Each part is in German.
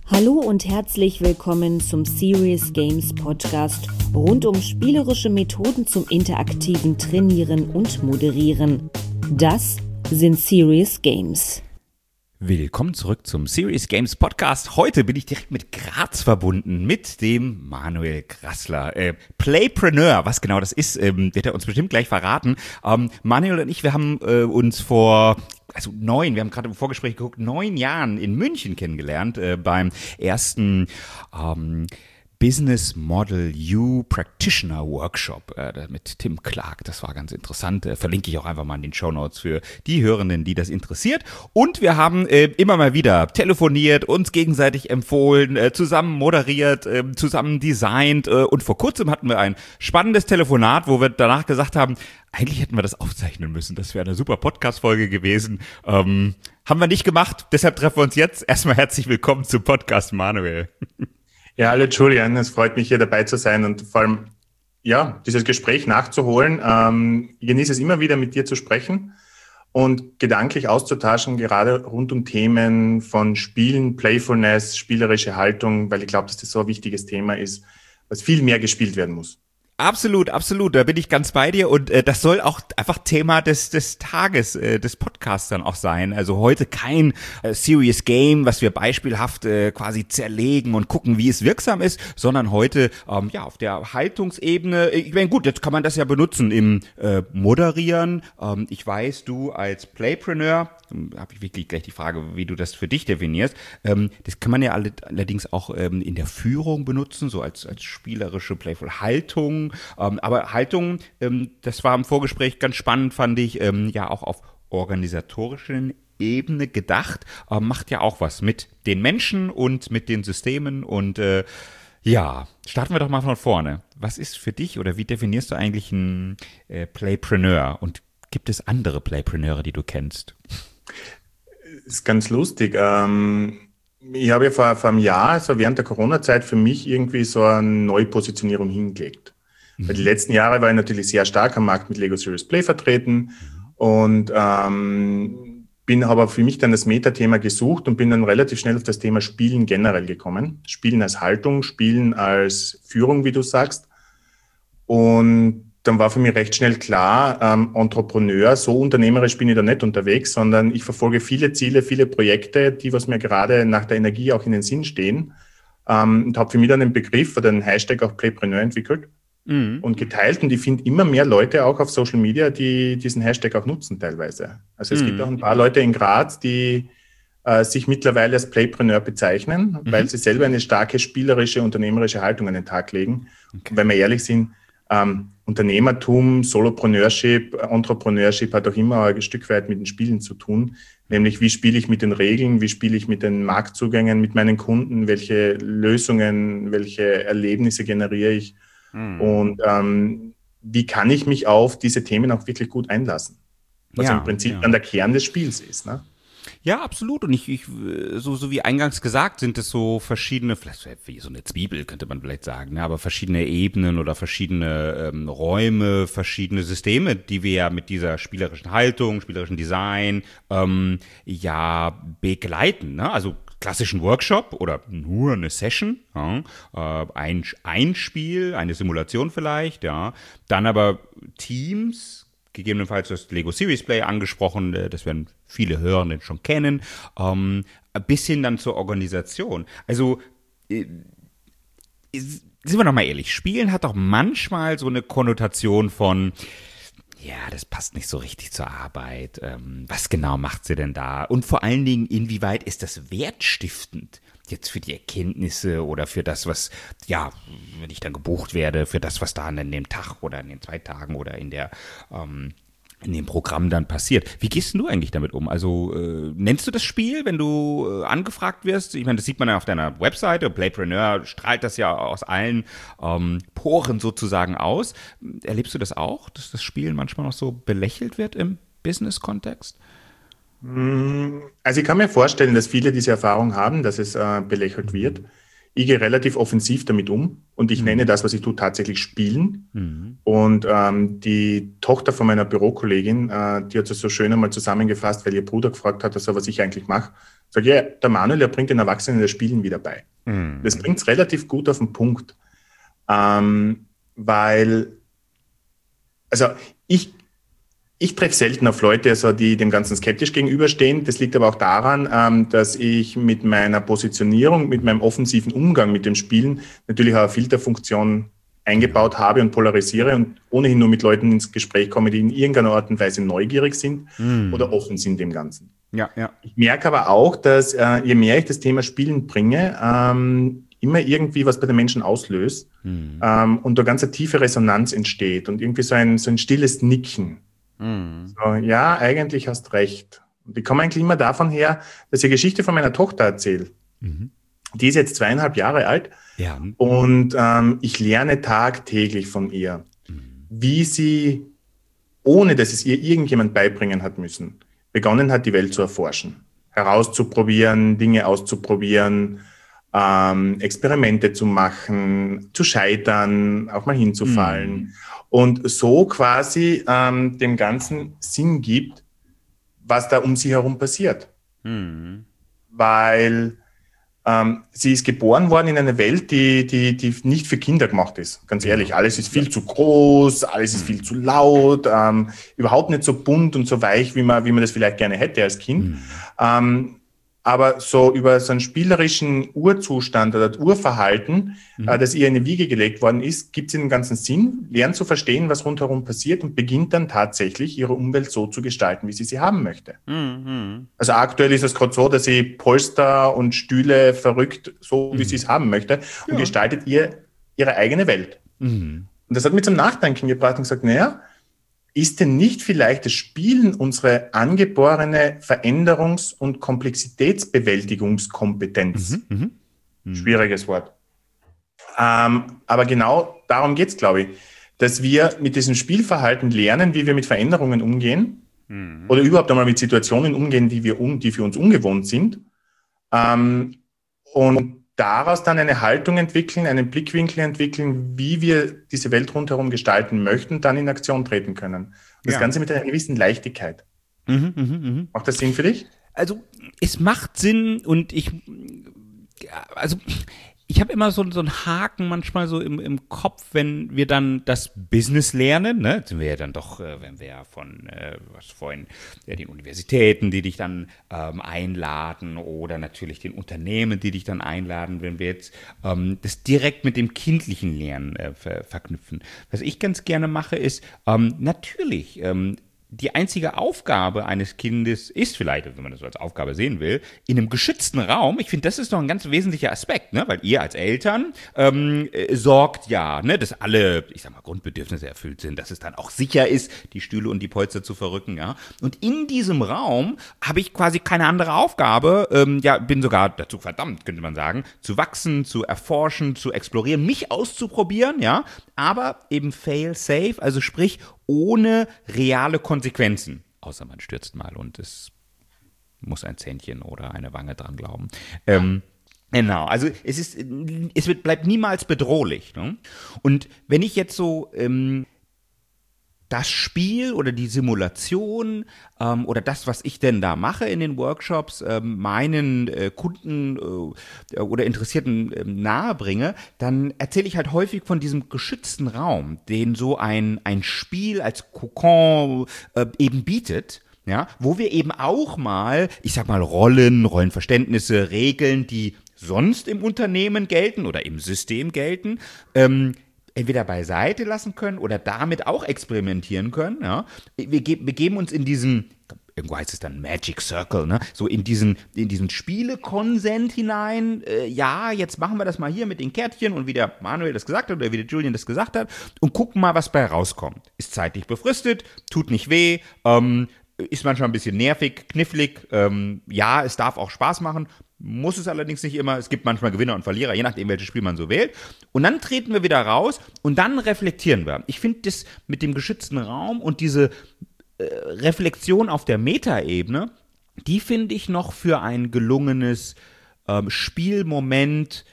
Hallo und herzlich willkommen zum Serious Games Podcast rund um spielerische Methoden zum interaktiven Trainieren und Moderieren. Das sind Serious Games. Willkommen zurück zum Serious Games Podcast. Heute bin ich direkt mit Graz verbunden, mit dem Manuel Grassler. Playpreneur, was genau das ist, wird er uns bestimmt gleich verraten. Manuel und ich, wir haben uns wir haben gerade im Vorgespräch geguckt, 9 Jahren in München kennengelernt, beim ersten Business Model U Practitioner Workshop mit Tim Clark. Das war ganz interessant. Verlinke ich auch einfach mal in den Shownotes für die Hörenden, die das interessiert. Und wir haben immer mal wieder telefoniert, uns gegenseitig empfohlen, zusammen moderiert, zusammen designt. Und vor kurzem hatten wir ein spannendes Telefonat, wo wir danach gesagt haben, eigentlich hätten wir das aufzeichnen müssen. Das wäre eine super Podcast-Folge gewesen. Haben wir nicht gemacht. Deshalb treffen wir uns jetzt. Erstmal herzlich willkommen zum Podcast, Manuel. Ja, hallo Julian, es freut mich, hier dabei zu sein und vor allem, ja, dieses Gespräch nachzuholen. Ich genieße es immer wieder, mit dir zu sprechen und gedanklich auszutauschen, gerade rund um Themen von Spielen, Playfulness, spielerische Haltung, weil ich glaube, dass das so ein wichtiges Thema ist, was viel mehr gespielt werden muss. Absolut, absolut, da bin ich ganz bei dir und das soll auch einfach Thema des Tages, des Podcasts dann auch sein. Also heute kein Serious Game, was wir beispielhaft quasi zerlegen und gucken, wie es wirksam ist, sondern heute auf der Haltungsebene. Ich meine, gut, jetzt kann man das ja benutzen im Moderieren. Ich weiß, du als Playpreneur, habe ich wirklich gleich die Frage, wie du das für dich definierst. Das kann man ja allerdings auch in der Führung benutzen, so als spielerische Playful Haltung. Aber Haltung, das war im Vorgespräch ganz spannend, fand ich, ja auch auf organisatorischen Ebene gedacht, macht ja auch was mit den Menschen und mit den Systemen und starten wir doch mal von vorne. Was ist für dich oder wie definierst du eigentlich einen Playpreneur und gibt es andere Playpreneure, die du kennst? Ist ganz lustig. Ich habe ja vor einem Jahr, so während der Corona-Zeit, für mich irgendwie so eine Neupositionierung hingelegt. Weil die letzten Jahre war ich natürlich sehr stark am Markt mit Lego Serious Play vertreten und bin aber für mich dann das Metathema gesucht und bin dann relativ schnell auf das Thema Spielen generell gekommen. Spielen als Haltung, Spielen als Führung, wie du sagst. Und dann war für mich recht schnell klar, Entrepreneur, so unternehmerisch bin ich da nicht unterwegs, sondern ich verfolge viele Ziele, viele Projekte, die, was mir gerade nach der Energie auch in den Sinn stehen, und habe für mich dann den Begriff oder den Hashtag auch Playpreneur entwickelt und geteilt. Und ich finde immer mehr Leute auch auf Social Media, die diesen Hashtag auch nutzen teilweise. Also es gibt auch ein paar Leute in Graz, die sich mittlerweile als Playpreneur bezeichnen, weil sie selber eine starke spielerische, unternehmerische Haltung an den Tag legen. Okay. Und wenn wir ehrlich sind, Unternehmertum, Solopreneurship, Entrepreneurship hat auch immer ein Stück weit mit den Spielen zu tun. Nämlich, wie spiele ich mit den Regeln, wie spiele ich mit den Marktzugängen, mit meinen Kunden, welche Lösungen, welche Erlebnisse generiere ich und wie kann ich mich auf diese Themen auch wirklich gut einlassen? Was im Prinzip dann der Kern des Spiels ist, ne? Ja, absolut. Und so wie eingangs gesagt, sind es so verschiedene, vielleicht wie so eine Zwiebel, könnte man vielleicht sagen, ne? Aber verschiedene Ebenen oder verschiedene Räume, verschiedene Systeme, die wir ja mit dieser spielerischen Haltung, spielerischen Design begleiten, ne? Also klassischen Workshop oder nur eine Session, ein Spiel, eine Simulation vielleicht, ja. Dann aber Teams, gegebenenfalls das Lego Serious Play angesprochen, das werden viele Hörenden schon kennen, bis hin dann zur Organisation. Also, sind wir noch mal ehrlich, Spielen hat doch manchmal so eine Konnotation von, ja, das passt nicht so richtig zur Arbeit, was genau macht sie denn da? Und vor allen Dingen, inwieweit ist das wertstiftend? Jetzt für die Erkenntnisse oder für das, was, ja, wenn ich dann gebucht werde, für das, was da an dem Tag oder in den 2 Tagen oder in dem Programm dann passiert. Wie gehst du eigentlich damit um? Also nennst du das Spiel, wenn du angefragt wirst? Ich meine, das sieht man ja auf deiner Webseite. Playpreneur strahlt das ja aus allen Poren sozusagen aus. Erlebst du das auch, dass das Spielen manchmal noch so belächelt wird im Business-Kontext? Also ich kann mir vorstellen, dass viele diese Erfahrung haben, dass es belächelt wird. Ich gehe relativ offensiv damit um und ich nenne das, was ich tue, tatsächlich Spielen. Und die Tochter von meiner Bürokollegin, die hat es so schön einmal zusammengefasst, weil ihr Bruder gefragt hat, also, was ich eigentlich mache. Sag ja, der Manuel, der bringt den Erwachsenen das Spielen wieder bei. Das bringt es relativ gut auf den Punkt, weil, also ich treffe selten auf Leute, also die dem Ganzen skeptisch gegenüberstehen. Das liegt aber auch daran, dass ich mit meiner Positionierung, mit meinem offensiven Umgang mit dem Spielen natürlich auch eine Filterfunktion eingebaut habe und polarisiere und ohnehin nur mit Leuten ins Gespräch komme, die in irgendeiner Art und Weise neugierig sind oder offen sind dem Ganzen. Ja. Ich merke aber auch, dass je mehr ich das Thema Spielen bringe, immer irgendwie was bei den Menschen auslöst und da ganz eine tiefe Resonanz entsteht und irgendwie so ein stilles Nicken. So, ja, eigentlich hast recht. Und ich komme eigentlich immer davon her, dass ich die Geschichte von meiner Tochter erzähle. Die ist jetzt 2,5 Jahre alt und ich lerne tagtäglich von ihr, wie sie, ohne dass es ihr irgendjemand beibringen hat müssen, begonnen hat, die Welt zu erforschen, herauszuprobieren, Dinge auszuprobieren, Experimente zu machen, zu scheitern, auch mal hinzufallen. Und so quasi dem Ganzen Sinn gibt, was da um sie herum passiert. Weil sie ist geboren worden in einer Welt, die nicht für Kinder gemacht ist. Ganz ehrlich, alles ist viel zu groß, alles ist viel zu laut, überhaupt nicht so bunt und so weich, wie man das vielleicht gerne hätte als Kind. Aber so über so einen spielerischen Urzustand oder Urverhalten, das ihr in die Wiege gelegt worden ist, gibt es den ganzen Sinn, lernt zu verstehen, was rundherum passiert und beginnt dann tatsächlich ihre Umwelt so zu gestalten, wie sie haben möchte. Also aktuell ist es gerade so, dass sie Polster und Stühle verrückt, so wie sie es haben möchte, und gestaltet ihre eigene Welt. Und das hat mich zum Nachdenken gebracht und gesagt, naja, ist denn nicht vielleicht das Spielen unsere angeborene Veränderungs- und Komplexitätsbewältigungskompetenz? Schwieriges Wort. Aber genau darum geht es, glaube ich, dass wir mit diesem Spielverhalten lernen, wie wir mit Veränderungen umgehen oder überhaupt einmal mit Situationen umgehen, die für uns ungewohnt sind. Und daraus dann eine Haltung entwickeln, einen Blickwinkel entwickeln, wie wir diese Welt rundherum gestalten möchten, dann in Aktion treten können. Das Ganze mit einer gewissen Leichtigkeit. Macht das Sinn für dich? Also es macht Sinn und ich habe immer so einen Haken manchmal so im Kopf, wenn wir dann das Business lernen, ne, sind wir ja dann doch, wenn wir ja von, was vorhin, den Universitäten, die dich dann einladen oder natürlich den Unternehmen, die dich dann einladen, wenn wir jetzt das direkt mit dem kindlichen Lernen verknüpfen. Was ich ganz gerne mache, ist natürlich die einzige Aufgabe eines Kindes ist vielleicht, wenn man das so als Aufgabe sehen will, in einem geschützten Raum. Ich finde, das ist doch ein ganz wesentlicher Aspekt, ne? Weil ihr als Eltern sorgt ja, ne, dass alle, ich sag mal, Grundbedürfnisse erfüllt sind, dass es dann auch sicher ist, die Stühle und die Polster zu verrücken, ja. Und in diesem Raum habe ich quasi keine andere Aufgabe, bin sogar dazu verdammt, könnte man sagen, zu wachsen, zu erforschen, zu explorieren, mich auszuprobieren, ja, aber eben fail safe, also sprich, ohne reale Konsequenzen. Außer man stürzt mal und es muss ein Zähnchen oder eine Wange dran glauben. Genau, also bleibt niemals bedrohlich. Ne? Und wenn ich jetzt so das Spiel oder die Simulation oder das, was ich denn da mache in den Workshops, meinen Kunden oder Interessierten nahebringe, dann erzähle ich halt häufig von diesem geschützten Raum, den so ein Spiel als Kokon eben bietet. Ja, wo wir eben auch mal, ich sag mal, Rollenverständnisse, Regeln, die sonst im Unternehmen gelten oder im System gelten, entweder beiseite lassen können oder damit auch experimentieren können. Ja. Wir geben uns in diesen, irgendwo heißt es dann Magic Circle, ne? So in diesen Spielekonsent hinein. Jetzt machen wir das mal hier mit den Kärtchen und wie der Manuel das gesagt hat oder wie der Julian das gesagt hat und gucken mal, was bei rauskommt. Ist zeitlich befristet, tut nicht weh, ist manchmal ein bisschen nervig, knifflig. Es darf auch Spaß machen. Muss es allerdings nicht immer. Es gibt manchmal Gewinner und Verlierer, je nachdem, welches Spiel man so wählt. Und dann treten wir wieder raus und dann reflektieren wir. Ich finde das mit dem geschützten Raum und diese Reflexion auf der Metaebene, die finde ich noch für ein gelungenes Spielmoment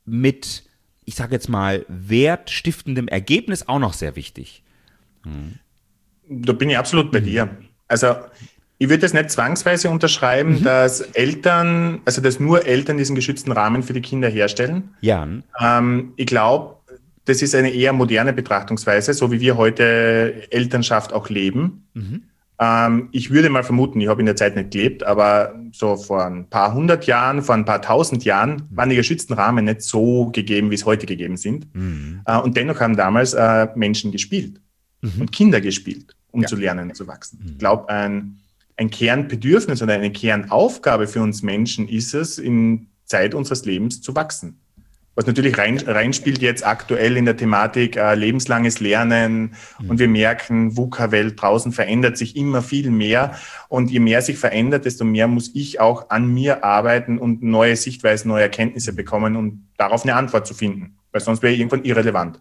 mit, ich sage jetzt mal, wertstiftendem Ergebnis auch noch sehr wichtig. Da bin ich absolut bei dir. Also ich würde das nicht zwangsweise unterschreiben, dass Eltern, also dass nur Eltern diesen geschützten Rahmen für die Kinder herstellen. Ja. Ich glaube, das ist eine eher moderne Betrachtungsweise, so wie wir heute Elternschaft auch leben. Ich würde mal vermuten, ich habe in der Zeit nicht gelebt, aber so vor ein paar hundert Jahren, vor ein paar tausend Jahren waren die geschützten Rahmen nicht so gegeben, wie es heute gegeben sind. Und dennoch haben damals Menschen gespielt und Kinder gespielt, um zu lernen, zu wachsen. Ich glaube, ein Kernbedürfnis oder eine Kernaufgabe für uns Menschen ist es, in Zeit unseres Lebens zu wachsen. Was natürlich reinspielt jetzt aktuell in der Thematik lebenslanges Lernen. Und wir merken, VUCA-Welt draußen verändert sich immer viel mehr. Und je mehr sich verändert, desto mehr muss ich auch an mir arbeiten und neue Sichtweisen, neue Erkenntnisse bekommen, um darauf eine Antwort zu finden. Weil sonst wäre ich irgendwann irrelevant.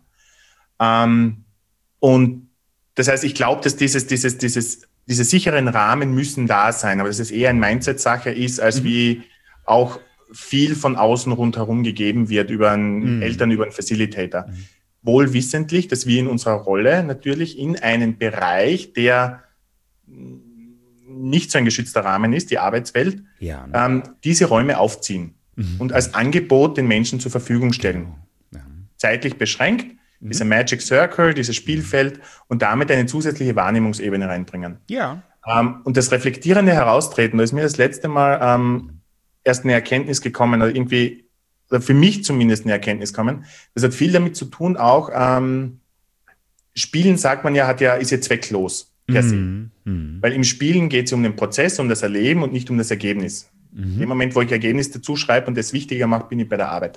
Und das heißt, ich glaube, dass diese sicheren Rahmen müssen da sein. Aber dass es eher eine Mindset-Sache ist, als wie auch viel von außen rundherum gegeben wird über einen Eltern, über einen Facilitator. Wohl wissentlich, dass wir in unserer Rolle natürlich in einen Bereich, der nicht so ein geschützter Rahmen ist, die Arbeitswelt, diese Räume aufziehen und als Angebot den Menschen zur Verfügung stellen. Zeitlich beschränkt, dieser Magic Circle, dieses Spielfeld und damit eine zusätzliche Wahrnehmungsebene reinbringen. Und das reflektierende Heraustreten, da ist mir das letzte Mal erst eine Erkenntnis gekommen, oder irgendwie, oder für mich zumindest eine Erkenntnis gekommen. Das hat viel damit zu tun, auch Spielen, sagt man ja, ist ja zwecklos per se. Weil im Spielen geht es um den Prozess, um das Erleben und nicht um das Ergebnis. In dem Moment, wo ich Ergebnis dazu schreibe und das wichtiger mache, bin ich bei der Arbeit.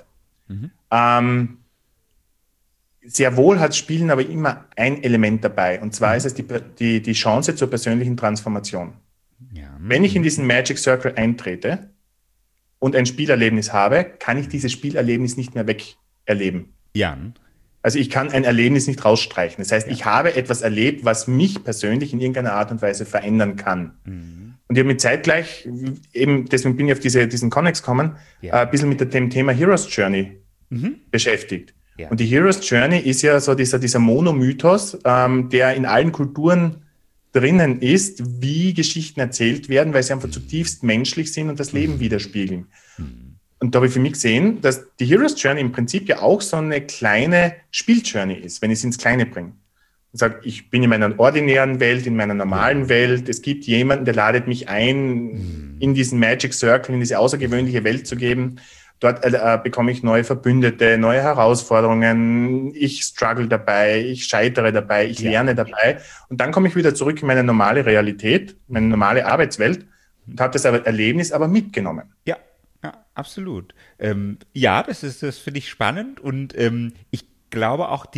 Sehr wohl hat Spielen aber immer ein Element dabei, und zwar ist es die Chance zur persönlichen Transformation. Wenn ich in diesen Magic Circle eintrete und ein Spielerlebnis habe, kann ich dieses Spielerlebnis nicht mehr wegerleben. Also ich kann ein Erlebnis nicht rausstreichen. Das heißt, ich habe etwas erlebt, was mich persönlich in irgendeiner Art und Weise verändern kann. Und ich habe mich zeitgleich, eben deswegen bin ich auf diesen Connex gekommen, ein bisschen mit dem Thema Hero's Journey beschäftigt. Und die Hero's Journey ist ja so dieser Monomythos, der in allen Kulturen drinnen ist, wie Geschichten erzählt werden, weil sie einfach zutiefst menschlich sind und das Leben widerspiegeln. Und da habe ich für mich gesehen, dass die Hero's Journey im Prinzip ja auch so eine kleine Spieljourney ist, wenn ich es ins Kleine bringe. Und sage, ich bin in meiner ordinären Welt, in meiner normalen Welt, es gibt jemanden, der ladet mich ein, in diesen Magic Circle, in diese außergewöhnliche Welt zu geben. Dort bekomme ich neue Verbündete, neue Herausforderungen, ich struggle dabei, ich scheitere dabei, ich lerne dabei. Und dann komme ich wieder zurück in meine normale Realität, meine normale Arbeitswelt und habe das Erlebnis aber mitgenommen. Ja, absolut. Das finde ich spannend und ich glaube auch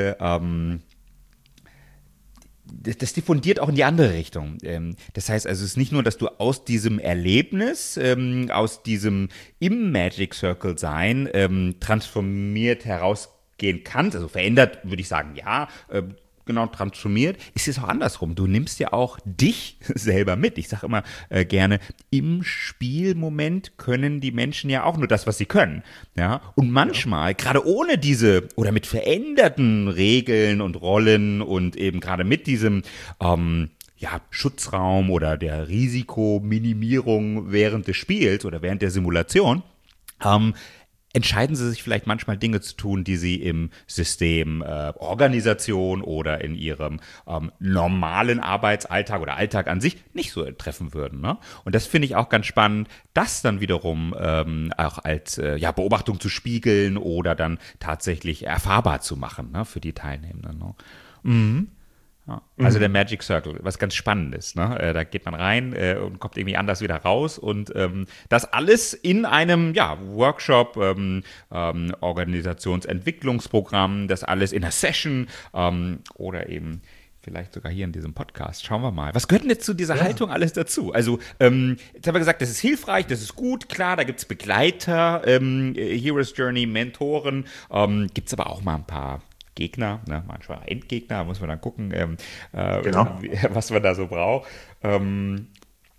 das diffundiert auch in die andere Richtung. Das heißt also, es ist nicht nur, dass du aus diesem Erlebnis, aus diesem im Magic Circle sein, transformiert herausgehen kannst, also verändert, würde ich sagen, genau, transformiert, ist es auch andersrum. Du nimmst ja auch dich selber mit. Ich sage immer gerne, im Spielmoment können die Menschen ja auch nur das, was sie können. Ja? Und manchmal, gerade ohne diese oder mit veränderten Regeln und Rollen und eben gerade mit diesem Schutzraum oder der Risikominimierung während des Spiels oder während der Simulation, entscheiden sie sich vielleicht manchmal Dinge zu tun, die sie im System Organisation oder in ihrem normalen Arbeitsalltag oder Alltag an sich nicht so treffen würden. Ne? Und das finde ich auch ganz spannend, das dann wiederum auch als Beobachtung zu spiegeln oder dann tatsächlich erfahrbar zu machen, ne, für die Teilnehmenden. Ne? Ja. Also der Magic Circle, was ganz Spannendes. Ne? Da geht man rein und kommt irgendwie anders wieder raus und das alles in einem Workshop, Organisationsentwicklungsprogramm, das alles in einer Session oder eben vielleicht sogar hier in diesem Podcast. Schauen wir mal. Was gehört denn jetzt zu dieser Haltung alles dazu? Also jetzt haben wir gesagt, das ist hilfreich, das ist gut, klar, da gibt es Begleiter, Hero's Journey, Mentoren, gibt es aber auch mal ein paar Gegner, ne, manchmal Endgegner, muss man dann gucken, was man da so braucht.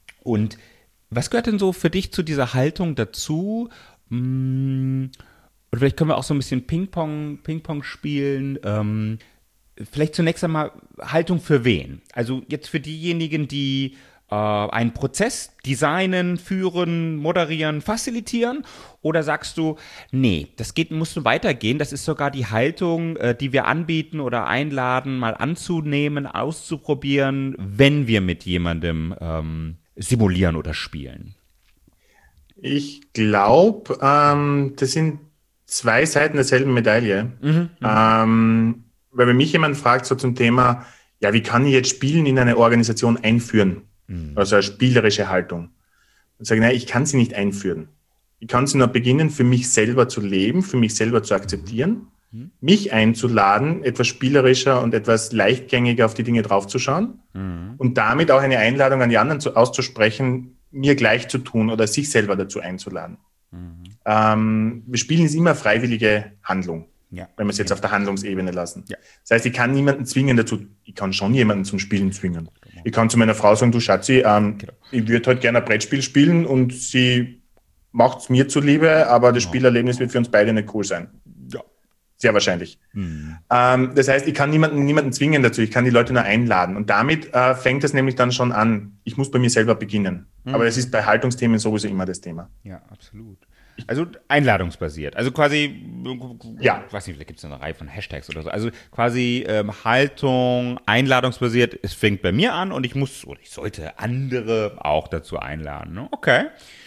Und was gehört denn so für dich zu dieser Haltung dazu? Und vielleicht können wir auch so ein bisschen Ping-Pong spielen. Vielleicht zunächst einmal Haltung für wen? Also jetzt für diejenigen, die einen Prozess designen, führen, moderieren, facilitieren? Oder sagst du, nee, muss nur weitergehen, das ist sogar die Haltung, die wir anbieten oder einladen, mal anzunehmen, auszuprobieren, wenn wir mit jemandem simulieren oder spielen? Ich glaube, das sind zwei Seiten derselben Medaille. Weil wenn mich jemand fragt, so zum Thema, ja, wie kann ich jetzt Spielen in eine Organisation einführen? Also eine spielerische Haltung. Und sage, nein, ich kann sie nicht einführen. Ich kann sie nur beginnen, für mich selber zu leben, für mich selber zu akzeptieren, mich einzuladen, etwas spielerischer und etwas leichtgängiger auf die Dinge draufzuschauen und damit auch eine Einladung an die anderen auszusprechen, mir gleich zu tun oder sich selber dazu einzuladen. Wir spielen ist immer freiwillige Handlung. Ja. Wenn wir es jetzt auf der Handlungsebene lassen. Ja. Das heißt, ich kann niemanden zwingen dazu, ich kann schon jemanden zum Spielen zwingen. Ich kann zu meiner Frau sagen, du Schatzi, ich würde heute gerne ein Brettspiel spielen und sie macht es mir zuliebe, aber das Spielerlebnis wird für uns beide nicht cool sein. Ja. Sehr wahrscheinlich. Das heißt, ich kann niemanden zwingen dazu, ich kann die Leute nur einladen. Und damit fängt es nämlich dann schon an, ich muss bei mir selber beginnen. Aber das ist bei Haltungsthemen sowieso immer das Thema. Ja, absolut. Also einladungsbasiert. Also quasi, ja, ich weiß nicht, vielleicht gibt es eine Reihe von Hashtags oder so. Also quasi Haltung, einladungsbasiert, es fängt bei mir an und ich sollte andere auch dazu einladen. Ne? Okay.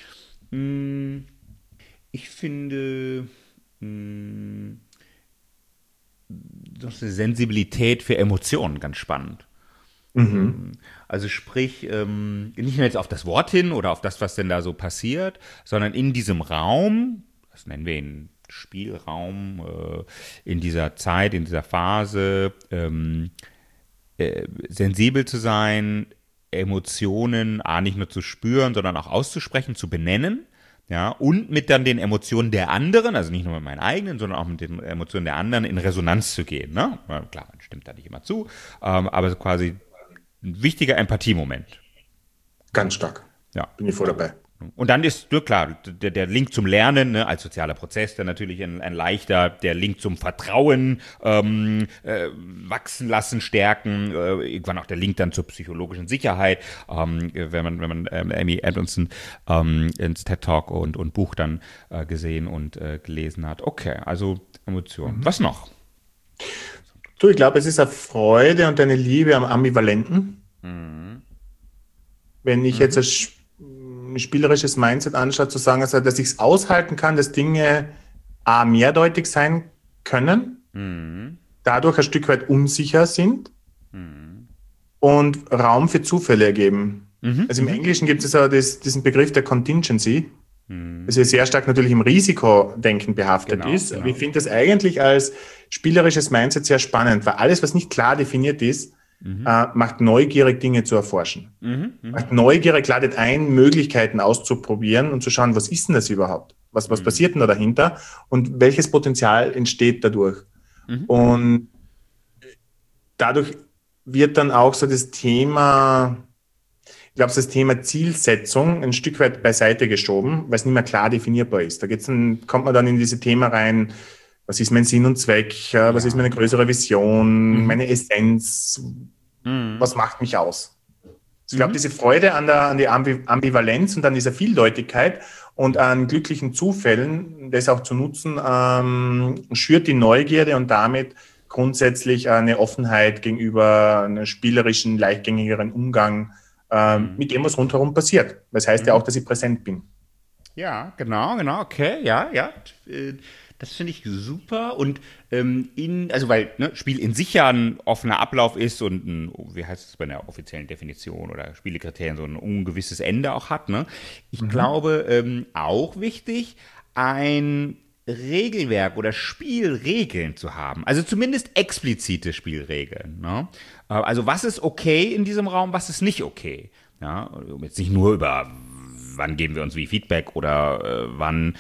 Ich finde das eine Sensibilität für Emotionen ganz spannend. Also sprich, nicht nur jetzt auf das Wort hin oder auf das, was denn da so passiert, sondern in diesem Raum, das nennen wir ihn Spielraum, in dieser Zeit, in dieser Phase, sensibel zu sein, Emotionen nicht nur zu spüren, sondern auch auszusprechen, zu benennen. Ja, und mit dann den Emotionen der anderen, also nicht nur mit meinen eigenen, sondern auch mit den Emotionen der anderen in Resonanz zu gehen. Ne? Klar, man stimmt da nicht immer zu, aber so quasi ein wichtiger Empathiemoment. Ganz stark. Ja. Bin ich voll dabei. Und dann ist, klar, der Link zum Lernen, ne, als sozialer Prozess, dann natürlich ein leichter, der Link zum Vertrauen, wachsen lassen, stärken, irgendwann auch der Link dann zur psychologischen Sicherheit, wenn man Amy Edmondson ins TED Talk und Buch dann gesehen und gelesen hat. Okay, also Emotionen. Was noch? Du, ich glaube, es ist eine Freude und eine Liebe am Ambivalenten. Wenn ich jetzt ein spielerisches Mindset anschaue, zu sagen, also, dass ich es aushalten kann, dass Dinge mehrdeutig sein können, dadurch ein Stück weit unsicher sind und Raum für Zufälle ergeben. Also im Englischen gibt es ja diesen Begriff der Contingency, das ja sehr stark natürlich im Risikodenken behaftet ist. Genau. Aber ich finde das eigentlich als spielerisches Mindset sehr spannend, weil alles, was nicht klar definiert ist, macht neugierig, Dinge zu erforschen. Macht neugierig, ladet ein, Möglichkeiten auszuprobieren und zu schauen, was ist denn das überhaupt? Was passiert denn da dahinter? Und welches Potenzial entsteht dadurch? Und dadurch wird dann auch so das Thema, ich glaube, das Thema Zielsetzung ein Stück weit beiseite geschoben, weil es nicht mehr klar definierbar ist. Da kommt man dann in diese Themen rein, was ist mein Sinn und Zweck, was ist meine größere Vision, meine Essenz, was macht mich aus? Ich glaube, diese Freude an die Ambivalenz und an dieser Vieldeutigkeit und an glücklichen Zufällen, das auch zu nutzen, schürt die Neugierde und damit grundsätzlich eine Offenheit gegenüber einem spielerischen, leichtgängigeren Umgang mit dem, was rundherum passiert. Das heißt ja auch, dass ich präsent bin. Ja, genau, okay, ja. Das finde ich super und weil Spiel in sich ja ein offener Ablauf ist und wie heißt es bei der offiziellen Definition oder Spielekriterien so ein ungewisses Ende auch hat. Ne? Ich glaube auch wichtig, ein Regelwerk oder Spielregeln zu haben, also zumindest explizite Spielregeln. Ne? Also was ist okay in diesem Raum, was ist nicht okay. Ja? Jetzt nicht nur über wann geben wir uns wie Feedback oder wann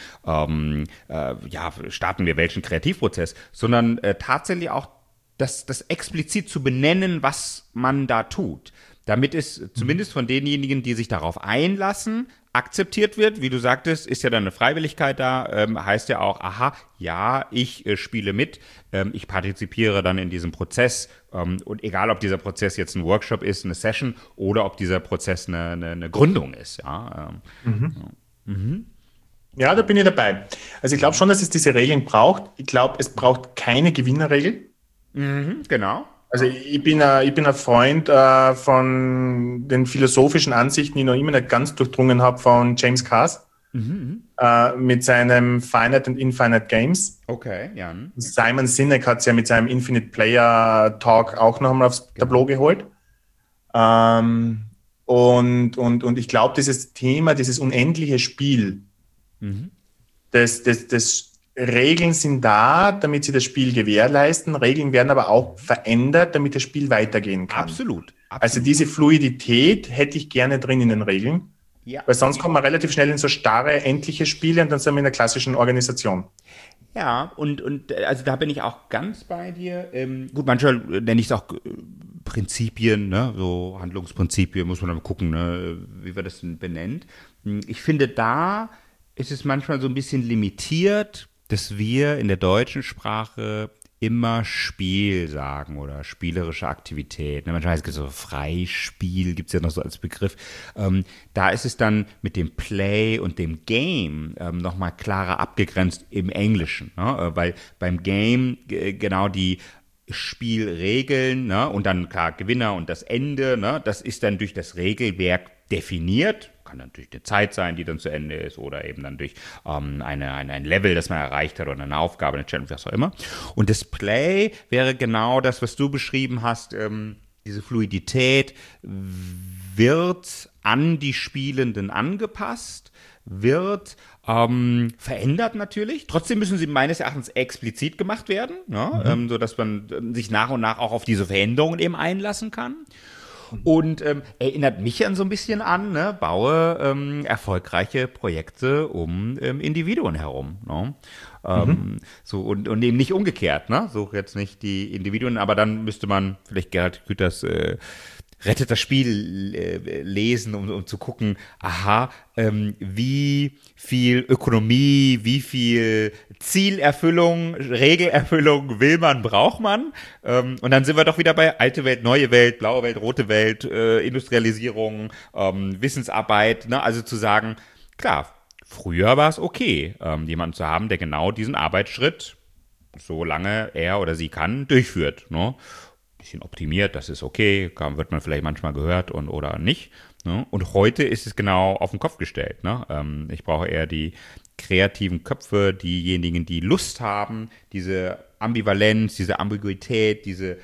starten wir welchen Kreativprozess, sondern tatsächlich auch das explizit zu benennen, was man da tut. Damit es zumindest von denjenigen, die sich darauf einlassen, akzeptiert wird, wie du sagtest, ist ja dann eine Freiwilligkeit da, heißt ja auch, aha, ja, ich spiele mit, ich partizipiere dann in diesem Prozess und egal, ob dieser Prozess jetzt ein Workshop ist, eine Session oder ob dieser Prozess eine Gründung ist. Ja, Ja, da bin ich dabei. Also ich glaube schon, dass es diese Regeln braucht. Ich glaube, es braucht keine Gewinnerregel. Genau. Also ich bin ein Freund von den philosophischen Ansichten, die ich noch immer nicht ganz durchdrungen habe, von James Cars mit seinem Finite and Infinite Games. Okay, ja. Simon Sinek hat es ja mit seinem Infinite Player Talk auch noch einmal aufs Tableau geholt. Und ich glaube, dieses Thema, dieses unendliche Spiel, das Regeln sind da, damit sie das Spiel gewährleisten. Regeln werden aber auch verändert, damit das Spiel weitergehen kann. Absolut. Also diese Fluidität hätte ich gerne drin in den Regeln, weil sonst kommt man relativ schnell in so starre, endliche Spiele und dann sind wir in der klassischen Organisation. Ja, und also da bin ich auch ganz bei dir. Gut, manchmal nenne ich es auch Prinzipien, ne? So Handlungsprinzipien, muss man dann gucken, ne? Wie wir das denn benennt. Ich finde, da ist es manchmal so ein bisschen limitiert, dass wir in der deutschen Sprache immer Spiel sagen oder spielerische Aktivität. Manchmal heißt es so Freispiel, gibt es ja noch so als Begriff. Da ist es dann mit dem Play und dem Game nochmal klarer abgegrenzt im Englischen. Ne? Weil beim Game genau die Spielregeln, ne? Und dann klar Gewinner und das Ende, ne? Das ist dann durch das Regelwerk definiert. Kann natürlich eine Zeit sein, die dann zu Ende ist oder eben dann durch ein Level, das man erreicht hat oder eine Aufgabe, eine Challenge, was auch immer. Und das Play wäre genau das, was du beschrieben hast, diese Fluidität wird an die Spielenden angepasst, wird verändert natürlich. Trotzdem müssen sie meines Erachtens explizit gemacht werden, ne? Sodass man sich nach und nach auch auf diese Veränderungen eben einlassen kann. Und erinnert mich an so ein bisschen an, ne, baue erfolgreiche Projekte um Individuen herum. Ne? So, und eben nicht umgekehrt, ne? Suche jetzt nicht die Individuen, aber dann müsste man vielleicht Gerhard Grüters Rettet das Spiel lesen, um zu gucken, aha, wie viel Ökonomie, wie viel Zielerfüllung, Regelerfüllung braucht man. Und dann sind wir doch wieder bei alte Welt, neue Welt, blaue Welt, rote Welt, Industrialisierung, Wissensarbeit. Ne? Also zu sagen, klar, früher war es okay, jemanden zu haben, der genau diesen Arbeitsschritt, solange er oder sie kann, durchführt. Ne? Bisschen optimiert, das ist okay, wird man vielleicht manchmal gehört oder nicht. Ne? Und heute ist es genau auf den Kopf gestellt. Ne? Ich brauche eher die kreativen Köpfe, diejenigen, die Lust haben, diese Ambivalenz, diese Ambiguität, diese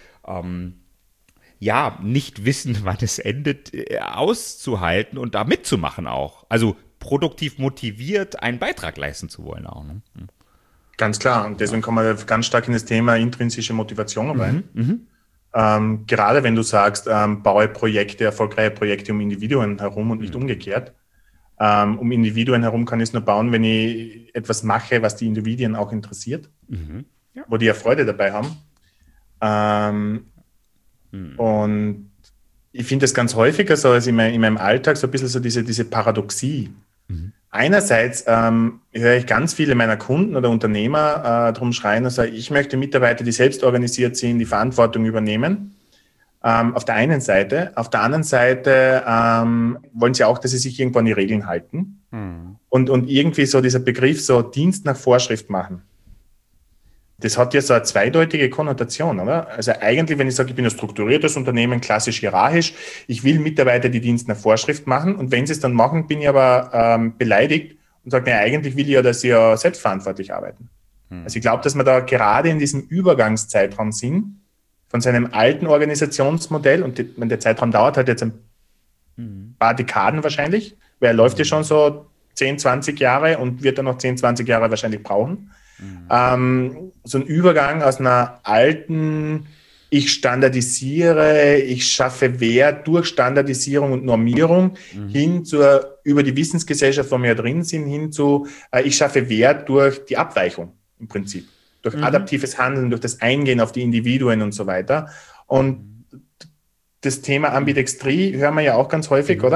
nicht wissen, wann es endet, auszuhalten und da mitzumachen auch. Also produktiv motiviert, einen Beitrag leisten zu wollen auch. Ne? Ganz klar. Und deswegen kommen wir ganz stark in das Thema intrinsische Motivation rein. Gerade wenn du sagst, baue Projekte, erfolgreiche Projekte um Individuen herum und nicht umgekehrt. Um Individuen herum kann ich es nur bauen, wenn ich etwas mache, was die Individuen auch interessiert, wo die ja Freude dabei haben. Und ich finde das ganz häufig, also in meinem Alltag so ein bisschen so diese Paradoxie. Einerseits höre ich ganz viele meiner Kunden oder Unternehmer drum schreien und sagen, ich möchte Mitarbeiter, die selbst organisiert sind, die Verantwortung übernehmen. Auf der einen Seite. Auf der anderen Seite wollen sie auch, dass sie sich irgendwo an die Regeln halten. Und irgendwie so dieser Begriff so Dienst nach Vorschrift machen. Das hat ja so eine zweideutige Konnotation, oder? Also eigentlich, wenn ich sage, ich bin ein strukturiertes Unternehmen, klassisch hierarchisch, ich will Mitarbeiter, die Dienst nach Vorschrift machen und wenn sie es dann machen, bin ich aber beleidigt und sage, naja, eigentlich will ich ja, dass sie ja selbstverantwortlich arbeiten. Also ich glaube, dass wir da gerade in diesem Übergangszeitraum sind, von seinem alten Organisationsmodell und der Zeitraum dauert halt jetzt ein paar Dekaden wahrscheinlich, weil er läuft ja schon so 10, 20 Jahre und wird dann noch 10, 20 Jahre wahrscheinlich brauchen. So ein Übergang aus einer alten, ich standardisiere, ich schaffe Wert durch Standardisierung und Normierung hin zur, über die Wissensgesellschaft, wo wir ja drin sind, hin zu, ich schaffe Wert durch die Abweichung im Prinzip, durch adaptives Handeln, durch das Eingehen auf die Individuen und so weiter. Und das Thema Ambidextrie hören wir ja auch ganz häufig, oder?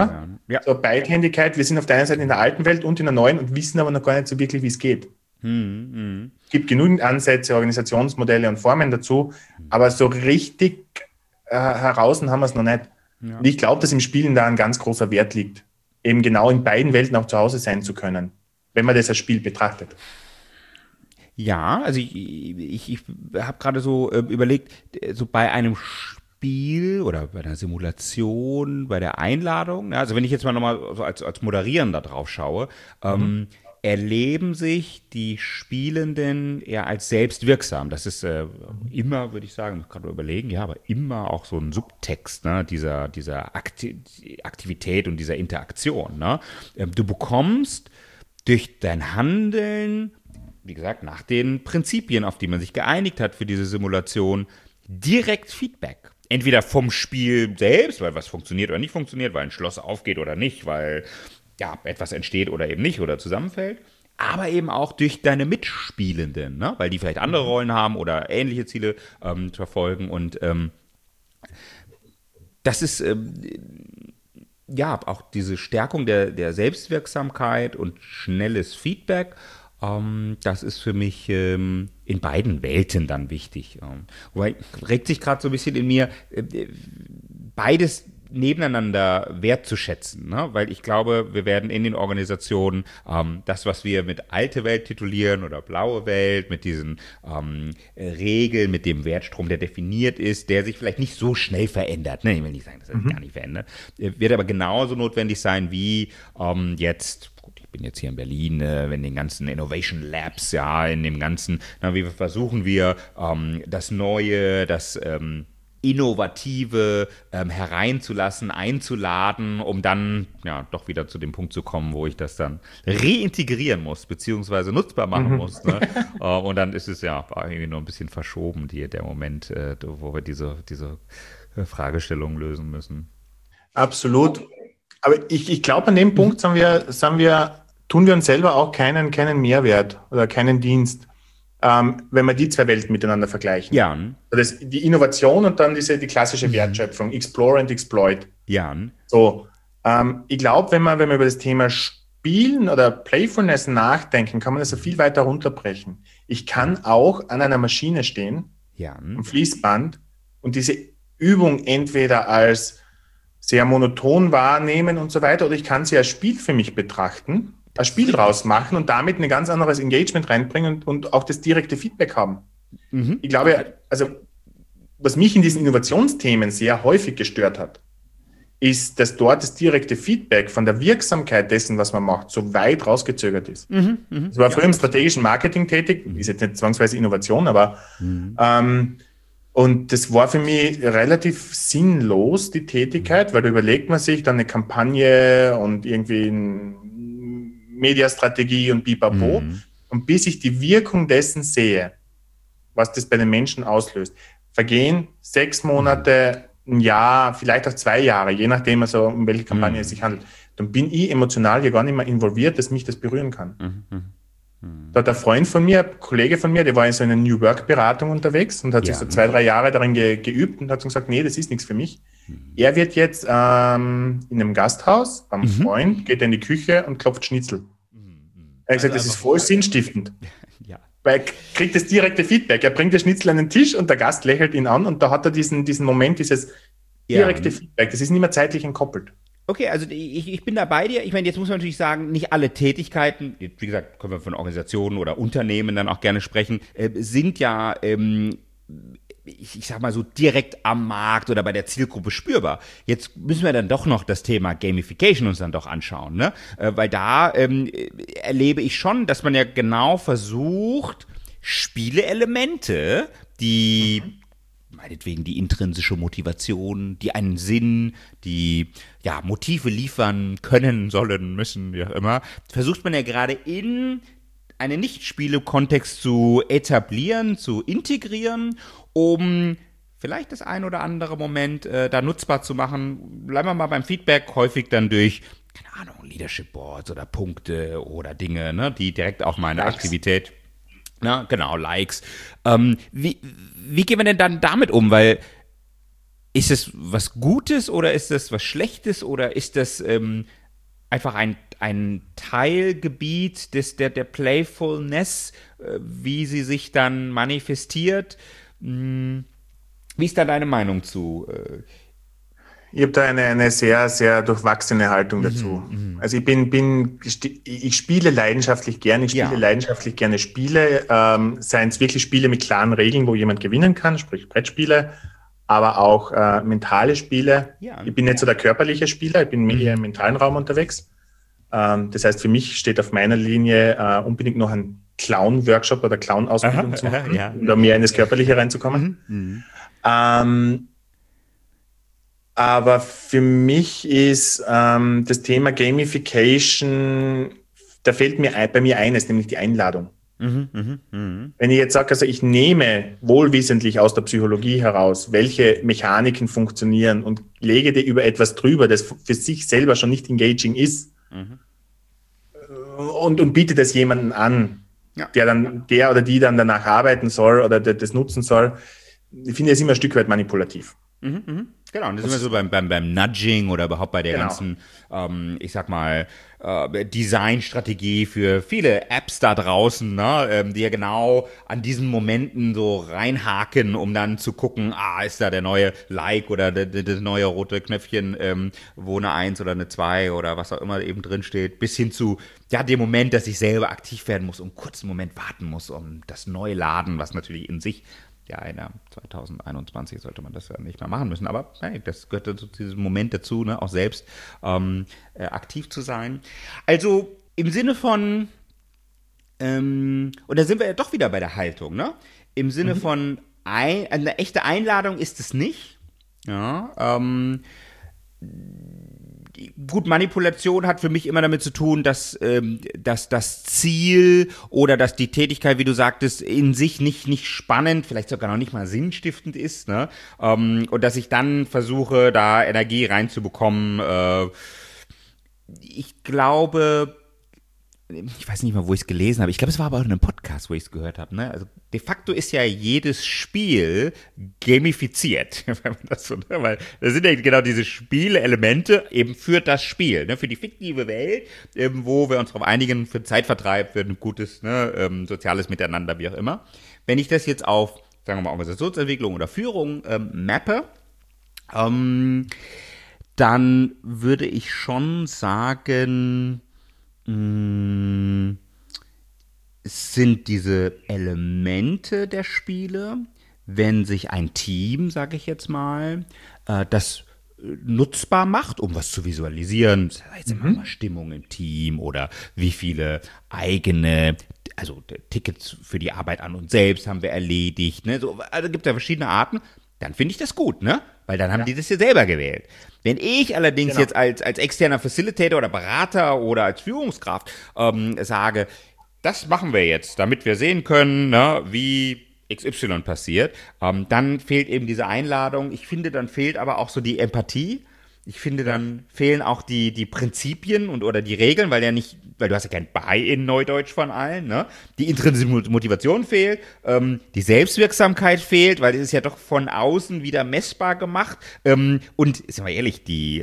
Ja. So Beidhändigkeit, wir sind auf der einen Seite in der alten Welt und in der neuen und wissen aber noch gar nicht so wirklich, wie es geht. Es gibt genügend Ansätze, Organisationsmodelle und Formen dazu, aber so richtig heraus haben wir es noch nicht. Ja. Und ich glaube, dass im Spielen da ein ganz großer Wert liegt, eben genau in beiden Welten auch zu Hause sein zu können, wenn man das als Spiel betrachtet. Ja, also ich habe gerade so überlegt, so bei einem Spiel oder bei einer Simulation, bei der Einladung, ja, also wenn ich jetzt mal nochmal so als Moderierender drauf schaue, erleben sich die Spielenden eher als selbstwirksam. Das ist immer, würde ich sagen, ich gerade überlegen, ja, aber immer auch so ein Subtext, ne, dieser Aktivität und dieser Interaktion. Ne? Du bekommst durch dein Handeln, wie gesagt, nach den Prinzipien, auf die man sich geeinigt hat für diese Simulation, direkt Feedback. Entweder vom Spiel selbst, weil was funktioniert oder nicht funktioniert, weil ein Schloss aufgeht oder nicht, weil ja, etwas entsteht oder eben nicht oder zusammenfällt, aber eben auch durch deine Mitspielenden, ne? Weil die vielleicht andere Rollen haben oder ähnliche Ziele verfolgen und das ist ja auch diese Stärkung der Selbstwirksamkeit und schnelles Feedback. Das ist für mich in beiden Welten dann wichtig. Wobei regt sich gerade so ein bisschen in mir, beides nebeneinander wertzuschätzen, ne? Weil ich glaube, wir werden in den Organisationen das, was wir mit alte Welt titulieren oder blaue Welt, mit diesen Regeln, mit dem Wertstrom, der definiert ist, der sich vielleicht nicht so schnell verändert, ne? Ich will nicht sagen, dass er sich gar nicht verändert, wird aber genauso notwendig sein wie jetzt. Ich bin jetzt hier in Berlin, in den ganzen Innovation Labs, ja, in dem ganzen, wie versuchen wir das Neue, das Innovative hereinzulassen, einzuladen, um dann ja doch wieder zu dem Punkt zu kommen, wo ich das dann reintegrieren muss, beziehungsweise nutzbar machen muss. Ne? Und dann ist es ja irgendwie nur ein bisschen verschoben, der Moment, wo wir diese Fragestellung lösen müssen. Absolut. Aber ich glaube, an dem Punkt tun wir uns selber auch keinen Mehrwert oder keinen Dienst, wenn wir die zwei Welten miteinander vergleichen. Ja. Die Innovation und dann die klassische Wertschöpfung, Explore and Exploit. Ja. So, ich glaube, wenn wir über das Thema Spielen oder Playfulness nachdenken, kann man das so viel weiter runterbrechen. Ich kann auch an einer Maschine stehen, am Fließband, und diese Übung entweder als sehr monoton wahrnehmen und so weiter, oder ich kann sie als Spiel für mich betrachten, als Spiel draus machen und damit ein ganz anderes Engagement reinbringen und auch das direkte Feedback haben. Ich glaube, also was mich in diesen Innovationsthemen sehr häufig gestört hat, ist, dass dort das direkte Feedback von der Wirksamkeit dessen, was man macht, so weit rausgezögert ist. Ich war früher im strategischen Marketing tätig, ist jetzt nicht zwangsweise Innovation, aber und das war für mich relativ sinnlos, die Tätigkeit, weil da überlegt man sich dann eine Kampagne und irgendwie eine Mediastrategie und bipapo. Und bis ich die Wirkung dessen sehe, was das bei den Menschen auslöst, vergehen 6 Monate, ein Jahr, vielleicht auch 2 Jahre, je nachdem, also um welche Kampagne es sich handelt. Dann bin ich emotional ja gar nicht mehr involviert, dass mich das berühren kann. Da hat ein Freund von mir, ein Kollege von mir, der war in so einer New Work-Beratung unterwegs und hat sich so 2, 3 Jahre darin geübt und hat so gesagt, nee, das ist nichts für mich. Er wird jetzt in einem Gasthaus beim Freund, geht in die Küche und klopft Schnitzel. Er hat gesagt, das ist voll sinnstiftend. Weil er kriegt das direkte Feedback. Er bringt das Schnitzel an den Tisch und der Gast lächelt ihn an und da hat er diesen Moment, dieses direkte Feedback. Das ist nicht mehr zeitlich entkoppelt. Okay, also ich bin da bei dir. Ich meine, jetzt muss man natürlich sagen, nicht alle Tätigkeiten, wie gesagt, können wir von Organisationen oder Unternehmen dann auch gerne sprechen, sind ja, ich sag mal so, direkt am Markt oder bei der Zielgruppe spürbar. Jetzt müssen wir dann doch noch das Thema Gamification uns dann doch anschauen, ne? Weil da erlebe ich schon, dass man ja genau versucht, Spieleelemente, die meinetwegen die intrinsische Motivation, die einen Sinn, die ja Motive liefern können, sollen, müssen, wie auch immer, versucht man ja gerade in einen Nicht-Spiele-Kontext zu etablieren, zu integrieren, um vielleicht das ein oder andere Moment da nutzbar zu machen. Bleiben wir mal beim Feedback, häufig dann durch, keine Ahnung, Leadership Boards oder Punkte oder Dinge, ne, die direkt auf meine Aktivität, na, genau, Likes. Wie gehen wir denn dann damit um? Weil ist es was Gutes oder ist das was Schlechtes oder ist das einfach ein Teilgebiet der Playfulness, wie sie sich dann manifestiert. Wie ist da deine Meinung zu? Ich habe da eine sehr, sehr durchwachsene Haltung dazu. Also ich spiele leidenschaftlich gerne, leidenschaftlich gerne Spiele, seien es wirklich Spiele mit klaren Regeln, wo jemand gewinnen kann, sprich Brettspiele, aber auch mentale Spiele. Ja. Ich bin nicht so der körperliche Spieler, ich bin mehr eher im mentalen Raum unterwegs. Das heißt, für mich steht auf meiner Linie unbedingt noch ein Clown-Workshop oder Clown-Ausbildung zu machen, um da mehr in das Körperliche reinzukommen. Aber für mich ist das Thema Gamification, da fehlt mir bei mir eines, nämlich die Einladung. Wenn ich jetzt sage, also ich nehme wohlwissentlich aus der Psychologie heraus, welche Mechaniken funktionieren und lege dir über etwas drüber, das für sich selber schon nicht engaging ist, und biete das jemandem an, der oder die dann danach arbeiten soll oder das nutzen soll, ich finde es immer ein Stück weit manipulativ. Genau, und das sind wir so beim Nudging oder überhaupt bei der ganzen, ich sag mal, Designstrategie für viele Apps da draußen, ne, die ja genau an diesen Momenten so reinhaken, um dann zu gucken, ist da der neue Like oder das neue rote Knöpfchen, wo eine 1 oder eine 2 oder was auch immer eben drin steht, bis hin zu, dem Moment, dass ich selber aktiv werden muss, um einen kurzen Moment warten muss, um das neue Laden, was natürlich in sich in 2021 sollte man das ja nicht mehr machen müssen, aber hey, das gehört zu diesem Moment dazu, ne, auch selbst aktiv zu sein. Also im Sinne von, und da sind wir ja doch wieder bei der Haltung, ne? Im Sinne von, eine echte Einladung ist es nicht. Ja, gut, Manipulation hat für mich immer damit zu tun, dass das Ziel oder dass die Tätigkeit, wie du sagtest, in sich nicht spannend, vielleicht sogar noch nicht mal sinnstiftend ist, ne? Und dass ich dann versuche, da Energie reinzubekommen. Ich glaube, ich weiß nicht mal, wo ich es gelesen habe. Ich glaube, es war aber auch in einem Podcast, wo ich es gehört habe. Ne? Also de facto ist ja jedes Spiel gamifiziert, wenn man das so, ne? Weil das sind ja genau diese Spielelemente eben für das Spiel, ne? Für die fiktive Welt, wo wir uns darauf einigen, für Zeitvertreib, für ein gutes, ne, soziales Miteinander, wie auch immer. Wenn ich das jetzt auf, sagen wir mal, Organisationsentwicklung oder Führung mappe, dann würde ich schon sagen, es sind diese Elemente der Spiele, wenn sich ein Team, sage ich jetzt mal, das nutzbar macht, um was zu visualisieren, jetzt immer mal Stimmung im Team oder wie viele eigene, also Tickets für die Arbeit an uns selbst haben wir erledigt, ne? So, also gibt es ja verschiedene Arten, dann finde ich das gut, ne? Weil dann haben die das ja selber gewählt. Wenn ich allerdings jetzt als externer Facilitator oder Berater oder als Führungskraft sage, das machen wir jetzt, damit wir sehen können, ne, wie XY passiert, dann fehlt eben diese Einladung. Ich finde, dann fehlt aber auch so die Empathie. Ich finde, dann fehlen auch die Prinzipien oder die Regeln, weil du hast ja kein Buy-in Neudeutsch von allen, ne? Die intrinsische Motivation fehlt, die Selbstwirksamkeit fehlt, weil es ist ja doch von außen wieder messbar gemacht. Und, sind wir ehrlich, die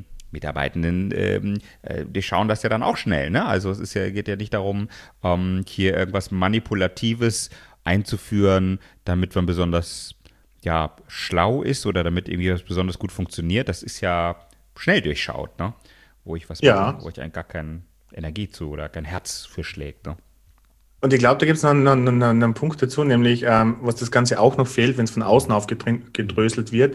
Mitarbeitenden, die schauen das ja dann auch schnell, ne? Also es geht ja nicht darum, hier irgendwas Manipulatives einzuführen, damit man besonders schlau ist oder damit irgendwie was besonders gut funktioniert. Das ist ja schnell durchschaut, ne? Wo ich mache, wo ich eigentlich gar keine Energie zu oder kein Herz für schlägt, ne? Und ich glaube, da gibt es noch einen Punkt dazu, nämlich was das Ganze auch noch fehlt, wenn es von außen aufgedröselt wird,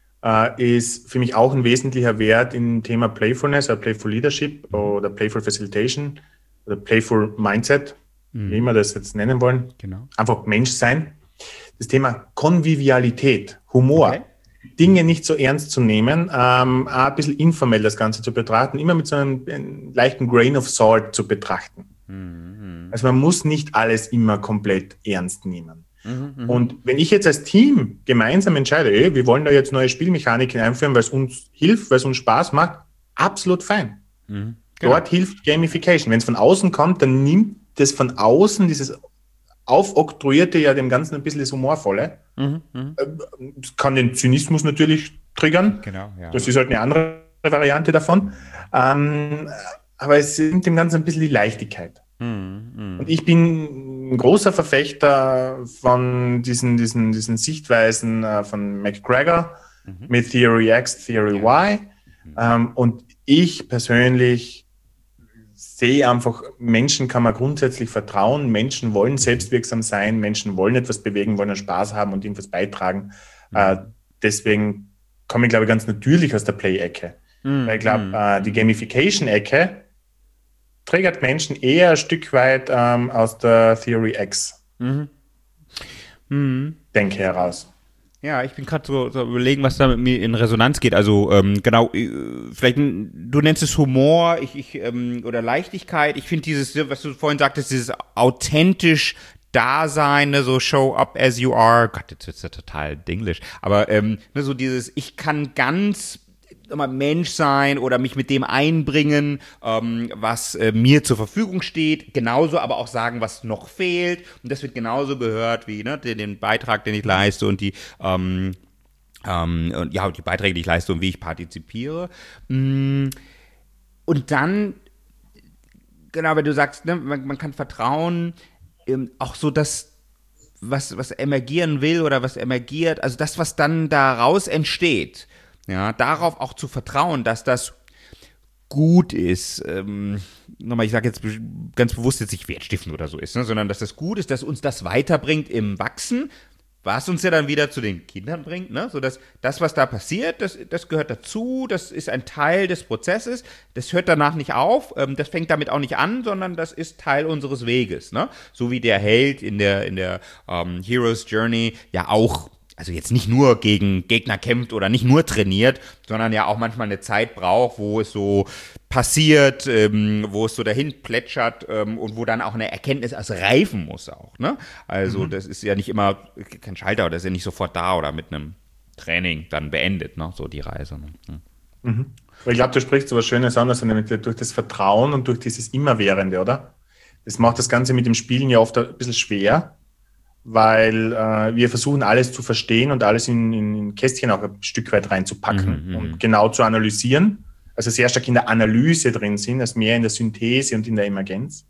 ist für mich auch ein wesentlicher Wert im Thema Playfulness oder Playful Leadership oder Playful Facilitation oder Playful Mindset, wie immer das jetzt nennen wollen. Genau. Einfach Mensch sein. Das Thema Konvivialität, Humor, Dinge nicht so ernst zu nehmen, ein bisschen informell das Ganze zu betrachten, immer mit so einem leichten Grain of Salt zu betrachten. Also man muss nicht alles immer komplett ernst nehmen. Und wenn ich jetzt als Team gemeinsam entscheide, wir wollen da jetzt neue Spielmechaniken einführen, weil es uns hilft, weil es uns Spaß macht, absolut fein. Genau. Dort hilft Gamification. Wenn es von außen kommt, dann nimmt das von außen dieses Aufoktroyierte ja dem Ganzen ein bisschen das Humorvolle. Das kann den Zynismus natürlich triggern. Genau, ja. Das ist halt eine andere Variante davon. Aber es nimmt dem Ganzen ein bisschen die Leichtigkeit. Und ich bin ein großer Verfechter von diesen Sichtweisen von McGregor mit Theory X, Theory Y. Und ich persönlich sehe einfach, Menschen kann man grundsätzlich vertrauen. Menschen wollen selbstwirksam sein. Menschen wollen etwas bewegen, wollen Spaß haben und irgendwas beitragen. Deswegen komme ich, glaube ich, ganz natürlich aus der Play-Ecke. Weil ich glaube, die Gamification-Ecke triggert Menschen eher ein Stück weit aus der Theory X Denke heraus. Ja, ich bin gerade so überlegen, was da mit mir in Resonanz geht. Also genau, vielleicht du nennst es Humor, oder Leichtigkeit. Ich finde dieses, was du vorhin sagtest, dieses authentisch Dasein, ne, so show up as you are. Gott, jetzt wird's ja total dinglisch. Aber ne, so dieses, ich kann ganz Mensch sein oder mich mit dem einbringen, was mir zur Verfügung steht, genauso aber auch sagen, was noch fehlt, und das wird genauso gehört wie den Beitrag, den ich leiste und die Beiträge, die ich leiste und wie ich partizipiere. Und dann, genau, wenn du sagst, ne, man kann vertrauen, auch so das, was emergieren will oder was emergiert, also das, was dann daraus entsteht, ja, darauf auch zu vertrauen, dass das gut ist. Nochmal, ich sage jetzt ganz bewusst jetzt nicht wertstiftend oder so ist, ne, sondern dass das gut ist, dass uns das weiterbringt im Wachsen, was uns ja dann wieder zu den Kindern bringt, ne, so dass das, was da passiert, das gehört dazu, das ist ein Teil des Prozesses, das hört danach nicht auf, das fängt damit auch nicht an, sondern das ist Teil unseres Weges, ne, so wie der Held in der Hero's Journey ja auch, also jetzt nicht nur gegen Gegner kämpft oder nicht nur trainiert, sondern ja auch manchmal eine Zeit braucht, wo es so passiert, wo es so dahin plätschert und wo dann auch eine Erkenntnis erst reifen muss auch, ne? Also das ist ja nicht immer kein Schalter, das ist ja nicht sofort da oder mit einem Training dann beendet, ne? So die Reise. Ne? Ich glaube, du sprichst so was Schönes an, also nämlich durch das Vertrauen und durch dieses Immerwährende, oder? Das macht das Ganze mit dem Spielen ja oft ein bisschen schwer, weil wir versuchen, alles zu verstehen und alles in Kästchen auch ein Stück weit reinzupacken und genau zu analysieren. Also sehr stark in der Analyse drin sind, als mehr in der Synthese und in der Emergenz.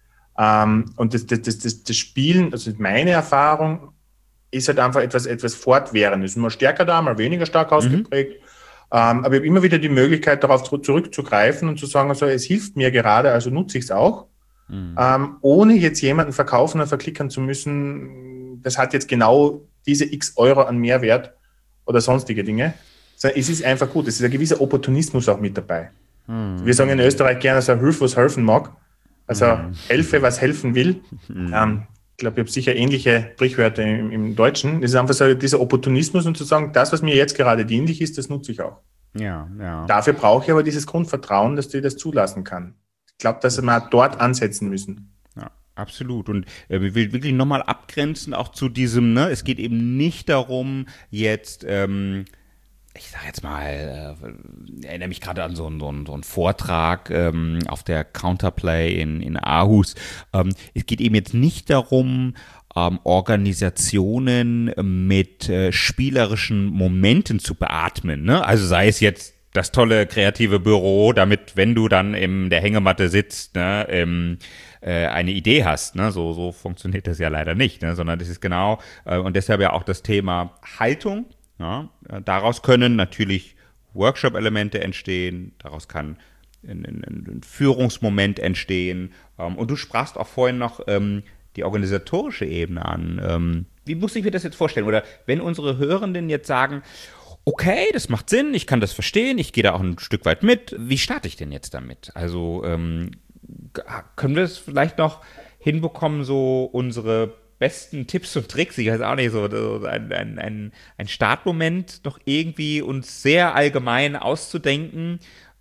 Und das Spielen, also meine Erfahrung, ist halt einfach etwas Fortwährendes. Ist mal stärker da, mal weniger stark ausgeprägt. Aber ich habe immer wieder die Möglichkeit, darauf zurückzugreifen und zu sagen, also es hilft mir gerade, also nutze ich es auch. Ohne jetzt jemanden verkaufen oder verklickern zu müssen, das hat jetzt genau diese x Euro an Mehrwert oder sonstige Dinge. Sondern es ist einfach gut, es ist ein gewisser Opportunismus auch mit dabei. Wir sagen in Österreich gerne, also hilf, was helfen mag. Also helfe, was helfen will. Ich glaube, ich habe sicher ähnliche Sprichwörter im Deutschen. Das ist einfach so dieser Opportunismus und zu sagen, das, was mir jetzt gerade dienlich ist, das nutze ich auch. Ja. Dafür brauche ich aber dieses Grundvertrauen, dass die das zulassen kann. Ich glaube, dass wir dort ansetzen müssen. Ja, absolut. Und ich will wirklich nochmal abgrenzen, auch zu diesem, ne, es geht eben nicht darum, jetzt, ich sag jetzt mal, erinnere mich gerade an so einen Vortrag auf der Counterplay in Aarhus. Es geht eben jetzt nicht darum, Organisationen mit spielerischen Momenten zu beatmen, ne? Also sei es jetzt das tolle kreative Büro, damit, wenn du dann in der Hängematte sitzt, ne, eine Idee hast, ne, so funktioniert das ja leider nicht, ne, sondern das ist genau, und deshalb ja auch das Thema Haltung, ja, daraus können natürlich Workshop-Elemente entstehen, daraus kann ein Führungsmoment entstehen, und du sprachst auch vorhin noch die organisatorische Ebene an. Wie muss ich mir das jetzt vorstellen? Oder wenn unsere Hörenden jetzt sagen, okay, das macht Sinn, ich kann das verstehen, ich gehe da auch ein Stück weit mit. Wie starte ich denn jetzt damit? Also können wir es vielleicht noch hinbekommen, so unsere besten Tipps und Tricks, ich weiß auch nicht, so ein Startmoment noch irgendwie uns sehr allgemein auszudenken.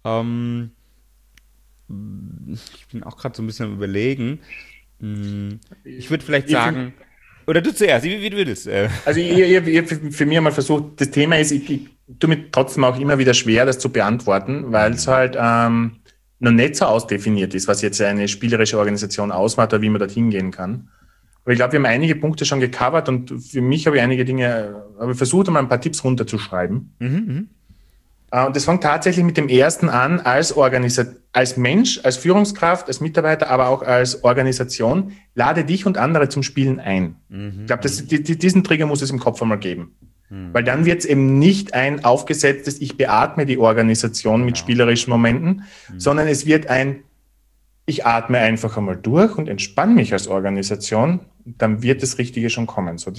Ich bin auch gerade so ein bisschen am Überlegen. Ich würde vielleicht sagen... Oder du zuerst, wie du willst. Also ich für mich einmal versucht, das Thema ist, ich tue mir trotzdem auch immer wieder schwer, das zu beantworten, weil es halt noch nicht so ausdefiniert ist, was jetzt eine spielerische Organisation ausmacht oder wie man dorthin gehen kann. Aber ich glaube, wir haben einige Punkte schon gecovert und für mich habe ich einige Dinge, habe ich versucht, einmal ein paar Tipps runterzuschreiben. Und das fängt tatsächlich mit dem ersten an, als Mensch, als Führungskraft, als Mitarbeiter, aber auch als Organisation, lade dich und andere zum Spielen ein. Ich glaube, diesen Trigger muss es im Kopf einmal geben. Weil dann wird es eben nicht ein aufgesetztes, ich beatme die Organisation mit spielerischen Momenten, sondern es wird ich atme einfach einmal durch und entspanne mich als Organisation, dann wird das Richtige schon kommen. So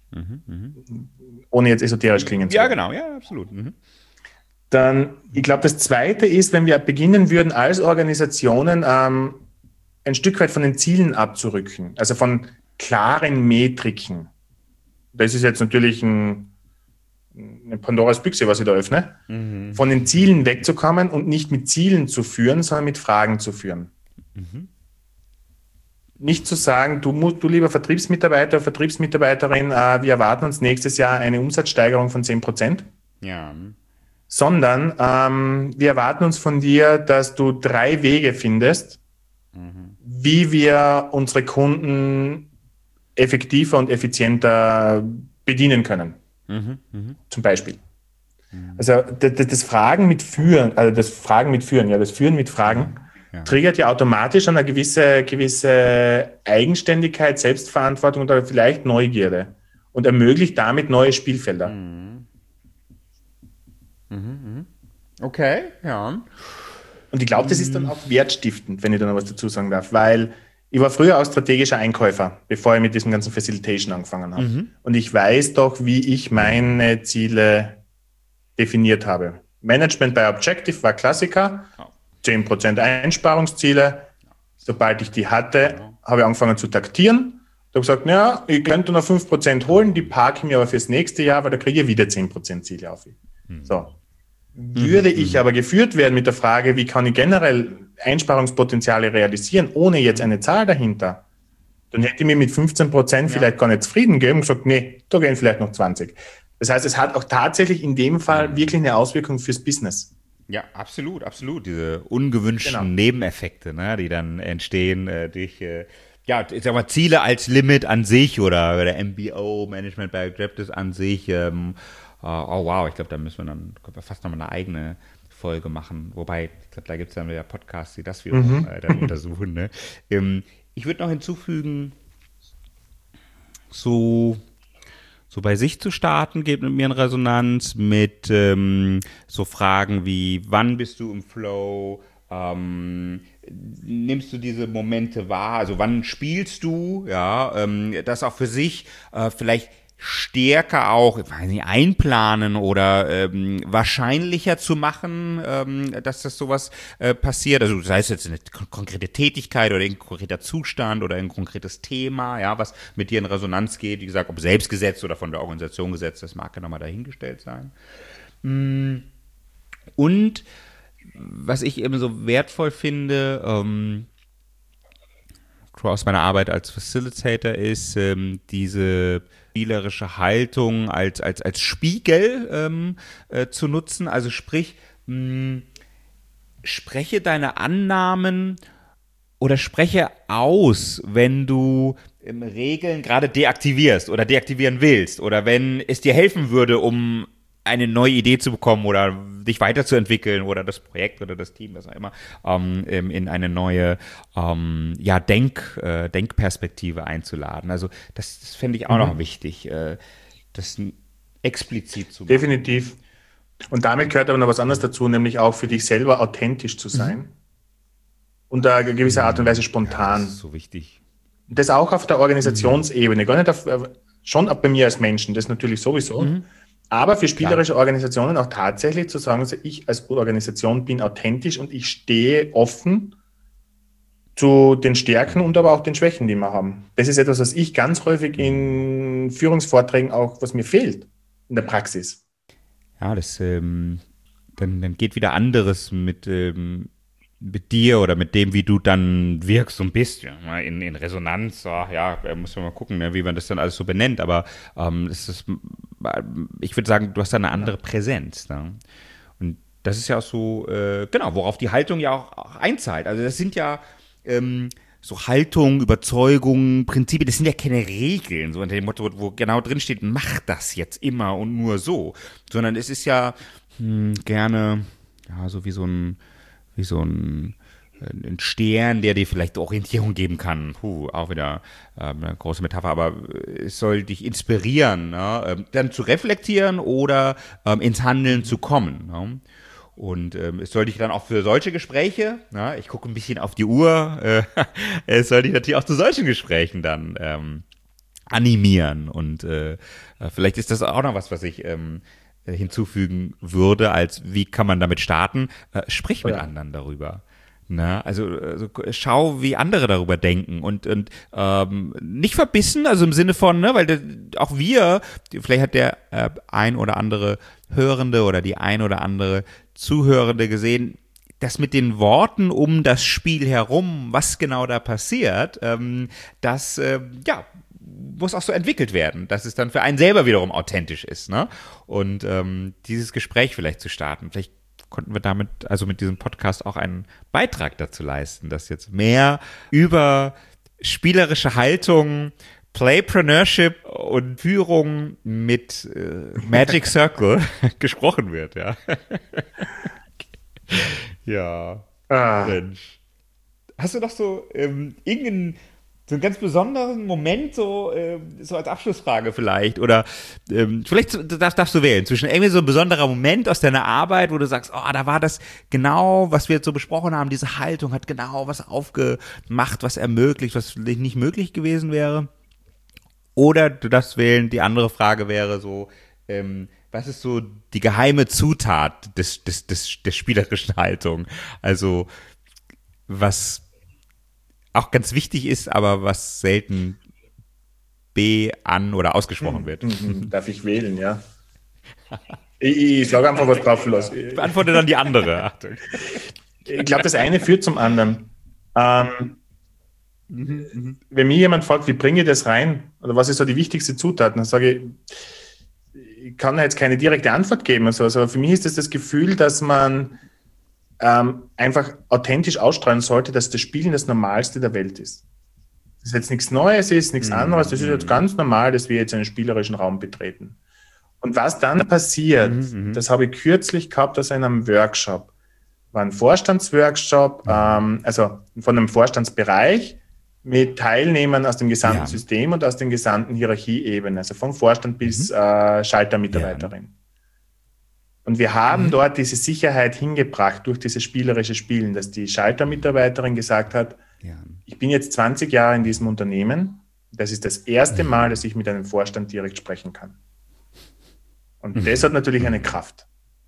ohne jetzt esoterisch klingen zu wollen. Ja, genau, ja, absolut. Dann, ich glaube, das Zweite ist, wenn wir beginnen würden, als Organisationen ein Stück weit von den Zielen abzurücken, also von klaren Metriken. Das ist jetzt natürlich eine Pandoras Büchse, was ich da öffne. Von den Zielen wegzukommen und nicht mit Zielen zu führen, sondern mit Fragen zu führen. Nicht zu sagen, du lieber Vertriebsmitarbeiter, Vertriebsmitarbeiterin, wir erwarten uns nächstes Jahr eine Umsatzsteigerung von 10%. Ja. Sondern wir erwarten uns von dir, dass du 3 Wege findest, wie wir unsere Kunden effektiver und effizienter bedienen können. Zum Beispiel. Also das Fragen mit Führen, das Führen mit Fragen, triggert ja automatisch eine gewisse Eigenständigkeit, Selbstverantwortung oder vielleicht Neugierde und ermöglicht damit neue Spielfelder. Okay, ja. Und ich glaube, das ist dann auch wertstiftend, wenn ich da noch was dazu sagen darf, weil ich war früher auch strategischer Einkäufer, bevor ich mit diesem ganzen Facilitation angefangen habe. Und ich weiß doch, wie ich meine Ziele definiert habe. Management by Objective war Klassiker, 10% Einsparungsziele. Sobald ich die hatte, habe ich angefangen zu taktieren. Ich habe gesagt, naja, ich könnte noch 5% holen, die parke ich mir aber fürs nächste Jahr, weil da kriege ich wieder 10% Ziele auf. So. Würde ich aber geführt werden mit der Frage, wie kann ich generell Einsparungspotenziale realisieren, ohne jetzt eine Zahl dahinter, dann hätte ich mir mit 15% vielleicht gar nicht zufrieden gegeben und gesagt, nee, da gehen vielleicht noch 20. Das heißt, es hat auch tatsächlich in dem Fall wirklich eine Auswirkung fürs Business. Ja, absolut, absolut. Diese ungewünschten Nebeneffekte, ne, die dann entstehen durch ich sag mal, Ziele als Limit an sich oder der MBO, Management by Objectives an sich. Oh wow, ich glaube, da können wir fast nochmal eine eigene Folge machen. Wobei, ich glaube, da gibt es dann wieder Podcasts, die das wieder dann untersuchen. Ne? Ich würde noch hinzufügen, so bei sich zu starten, geht mit mir in Resonanz mit so Fragen wie, wann bist du im Flow, nimmst du diese Momente wahr, also wann spielst du, das auch für sich vielleicht stärker auch, ich weiß nicht, einplanen oder wahrscheinlicher zu machen, dass das sowas passiert. Also sei es jetzt eine konkrete Tätigkeit oder ein konkreter Zustand oder ein konkretes Thema, was mit dir in Resonanz geht. Wie gesagt, ob selbst gesetzt oder von der Organisation gesetzt, das mag ja nochmal dahingestellt sein. Und was ich eben so wertvoll finde, aus meiner Arbeit als Facilitator ist, diese spielerische Haltung als Spiegel zu nutzen. Also sprich, spreche deine Annahmen oder spreche aus, wenn du Regeln gerade deaktivierst oder deaktivieren willst oder wenn es dir helfen würde, um eine neue Idee zu bekommen oder dich weiterzuentwickeln oder das Projekt oder das Team, was auch immer, in eine neue Denkperspektive einzuladen. Also das fände ich auch noch wichtig, das explizit zu machen. Definitiv. Und damit gehört aber noch was anderes dazu, nämlich auch für dich selber authentisch zu sein und eine gewisse Art und Weise spontan. Das ist so wichtig. Das auch auf der Organisationsebene, gar nicht schon bei mir als Menschen, das natürlich sowieso, aber für spielerische Organisationen auch tatsächlich zu sagen, also ich als Organisation bin authentisch und ich stehe offen zu den Stärken und aber auch den Schwächen, die wir haben. Das ist etwas, was ich ganz häufig in Führungsvorträgen auch, was mir fehlt in der Praxis. Ja, das dann geht wieder anderes mit dir oder mit dem, wie du dann wirkst und bist, in Resonanz, muss man mal gucken, ne, wie man das dann alles so benennt, aber ich würde sagen, du hast da eine andere Präsenz. Ne? Und das ist ja auch so, worauf die Haltung ja auch einzahlt. Also das sind ja so Haltung, Überzeugungen, Prinzipien, das sind ja keine Regeln, so unter dem Motto, wo genau drin steht, mach das jetzt immer und nur so, sondern es ist ja gerne, ja, so wie so ein ein Stern, der dir vielleicht Orientierung geben kann. Auch wieder eine große Metapher, aber es soll dich inspirieren, ne? Dann zu reflektieren oder ins Handeln zu kommen. Ne? Und es soll dich dann auch für solche Gespräche, na, ich gucke ein bisschen auf die Uhr, es soll dich natürlich auch zu solchen Gesprächen dann animieren. Und vielleicht ist das auch noch was ich hinzufügen würde, als wie kann man damit starten? Sprich mit anderen darüber. Na, also schau, wie andere darüber denken und nicht verbissen, also im Sinne von, ne, weil auch wir, vielleicht hat der ein oder andere Hörende oder die ein oder andere Zuhörende gesehen, dass mit den Worten um das Spiel herum, was genau da passiert, das muss auch so entwickelt werden, dass es dann für einen selber wiederum authentisch ist, ne? Und dieses Gespräch vielleicht zu starten, vielleicht konnten wir damit, also mit diesem Podcast auch einen Beitrag dazu leisten, dass jetzt mehr über spielerische Haltung, Playpreneurship und Führung mit Magic Circle gesprochen wird, ja. Ja. Mensch. Hast du noch so irgendeinen so einen ganz besonderen Moment, so als Abschlussfrage vielleicht, oder vielleicht darfst du wählen, zwischen irgendwie so ein besonderer Moment aus deiner Arbeit, wo du sagst, oh, da war das genau, was wir jetzt so besprochen haben, diese Haltung hat genau was aufgemacht, was ermöglicht, was nicht möglich gewesen wäre, oder du darfst wählen, die andere Frage wäre so, was ist so die geheime Zutat der spielerischen Haltung, also was auch ganz wichtig ist, aber was selten an- oder ausgesprochen wird. Darf ich wählen, ja? Ich sage einfach was drauf los. Beantworte dann die andere. Achtung. Ich glaube, das eine führt zum anderen. Wenn mir jemand fragt, wie bringe ich das rein, oder was ist so die wichtigste Zutat, dann sage ich kann jetzt keine direkte Antwort geben. Also für mich ist das Gefühl, dass man einfach authentisch ausstrahlen sollte, dass das Spielen das Normalste der Welt ist. Das ist jetzt nichts Neues, ist nichts anderes, das ist jetzt ganz normal, dass wir jetzt einen spielerischen Raum betreten. Und was dann passiert, das habe ich kürzlich gehabt aus einem Workshop, war ein Vorstandsworkshop, also von einem Vorstandsbereich mit Teilnehmern aus dem gesamten System und aus den gesamten Hierarchieebenen, also vom Vorstand bis Schaltermitarbeiterin. Ja. Und wir haben dort diese Sicherheit hingebracht durch dieses spielerische Spielen, dass die Schaltermitarbeiterin gesagt hat, ich bin jetzt 20 Jahre in diesem Unternehmen, das ist das erste Mal, dass ich mit einem Vorstand direkt sprechen kann. Und das hat natürlich eine Kraft.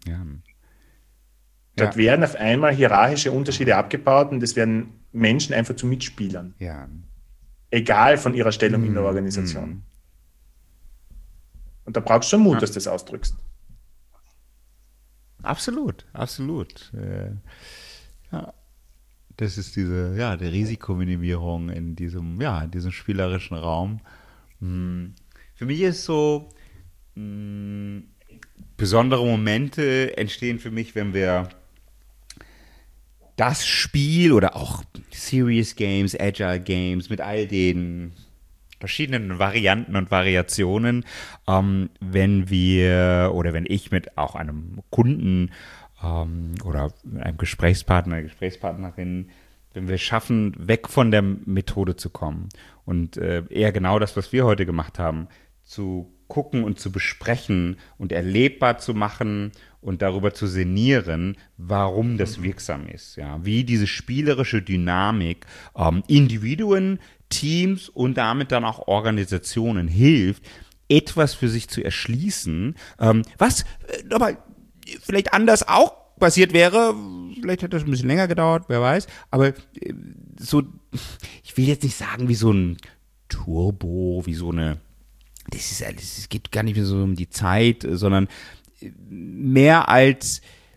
Dort werden auf einmal hierarchische Unterschiede abgebaut und es werden Menschen einfach zu Mitspielern. Egal von ihrer Stellung in der Organisation. Und da brauchst du schon Mut, dass du das ausdrückst. Absolut. Das ist diese, die Risikominimierung in diesem spielerischen Raum. Für mich ist so, besondere Momente entstehen für mich, wenn wir das Spiel oder auch Serious Games, Agile Games mit all den verschiedenen Varianten und Variationen, wenn ich mit auch einem Kunden oder einem Gesprächspartner, einer Gesprächspartnerin, wenn wir schaffen, weg von der Methode zu kommen und eher genau das, was wir heute gemacht haben, zu gucken und zu besprechen und erlebbar zu machen und darüber zu sinnieren, warum das wirksam ist. Ja, wie diese spielerische Dynamik Individuen, Teams und damit dann auch Organisationen hilft, etwas für sich zu erschließen, was aber vielleicht anders auch passiert wäre, vielleicht hätte das ein bisschen länger gedauert, wer weiß, aber so, ich will jetzt nicht sagen wie so ein Turbo, wie so eine, es geht gar nicht mehr so um die Zeit, sondern mehr als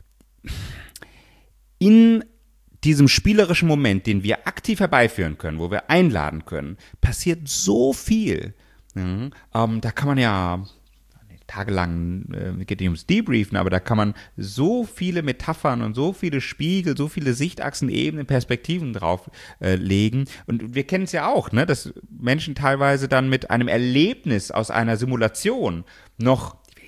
in diesem spielerischen Moment, den wir aktiv herbeiführen können, wo wir einladen können, passiert so viel. Da kann man ja tagelang, geht nicht ums Debriefen, aber da kann man so viele Metaphern und so viele Spiegel, so viele Sichtachsen, Ebenen, Perspektiven drauf legen. Und wir kennen es ja auch, ne, dass Menschen teilweise dann mit einem Erlebnis aus einer Simulation noch, ich will nicht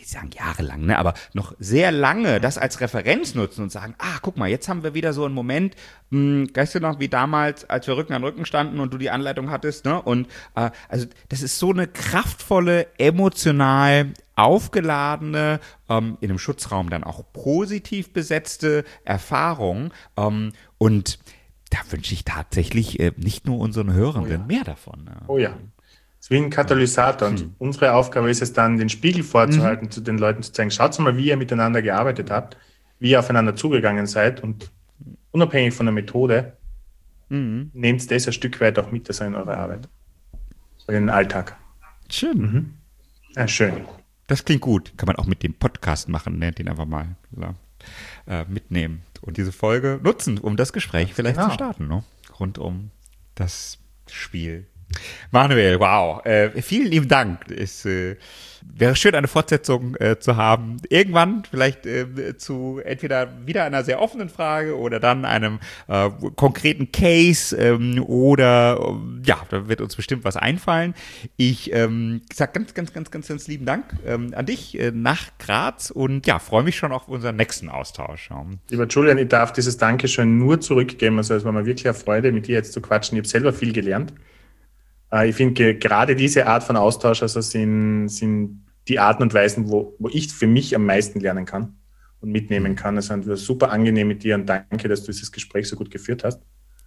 nicht sagen jahrelang, ne, aber noch sehr lange das als Referenz nutzen und sagen, guck mal, jetzt haben wir wieder so einen Moment, weißt du noch, wie damals, als wir Rücken an Rücken standen und du die Anleitung hattest, ne? Und also das ist so eine kraftvolle, emotional aufgeladene, in einem Schutzraum dann auch positiv besetzte Erfahrung. Und da wünsche ich tatsächlich nicht nur unseren Hörenden mehr davon. Ne? Oh ja. Es ist wie ein Katalysator. Und unsere Aufgabe ist es dann, den Spiegel vorzuhalten, zu den Leuten zu zeigen, schaut mal, wie ihr miteinander gearbeitet habt, wie ihr aufeinander zugegangen seid und unabhängig von der Methode, nehmt das ein Stück weit auch mit in eure Arbeit. In den Alltag. Schön. Ja, schön. Das klingt gut. Kann man auch mit dem Podcast machen, ne? Den einfach mal mitnehmen und diese Folge nutzen, um das Gespräch vielleicht zu starten, ne? Rund um das Spiel. Manuel, wow, vielen lieben Dank. Es wäre schön, eine Fortsetzung zu haben. Irgendwann vielleicht zu entweder wieder einer sehr offenen Frage oder dann einem konkreten Case oder da wird uns bestimmt was einfallen. Ich sage ganz lieben Dank an dich nach Graz und freue mich schon auf unseren nächsten Austausch. Lieber Julian, ich darf dieses Dankeschön nur zurückgeben. Also es war mir wirklich eine Freude, mit dir jetzt zu quatschen. Ich habe selber viel gelernt. Ich finde gerade diese Art von Austausch, also sind die Arten und Weisen, wo ich für mich am meisten lernen kann und mitnehmen kann. Also es war super angenehm mit dir und danke, dass du dieses Gespräch so gut geführt hast.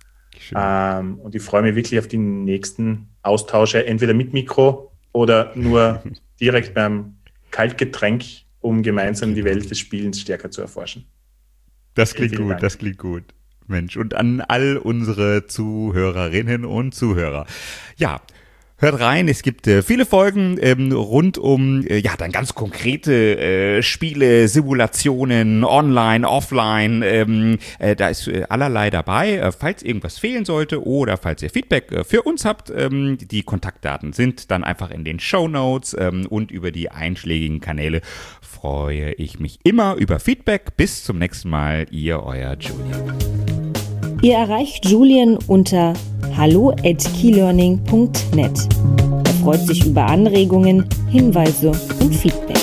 Und ich freue mich wirklich auf die nächsten Austausche, entweder mit Mikro oder nur direkt beim Kaltgetränk, um gemeinsam die Welt des Spielens stärker zu erforschen. Das klingt gut. Mensch, und an all unsere Zuhörerinnen und Zuhörer. Ja, hört rein, es gibt viele Folgen rund um dann ganz konkrete Spiele, Simulationen, online, offline, da ist allerlei dabei. Falls irgendwas fehlen sollte oder falls ihr Feedback für uns habt, die Kontaktdaten sind dann einfach in den Shownotes und über die einschlägigen Kanäle freue ich mich immer über Feedback. Bis zum nächsten Mal, euer Julian. Ihr erreicht Julian unter hallo@keylearning.net. Er freut sich über Anregungen, Hinweise und Feedback.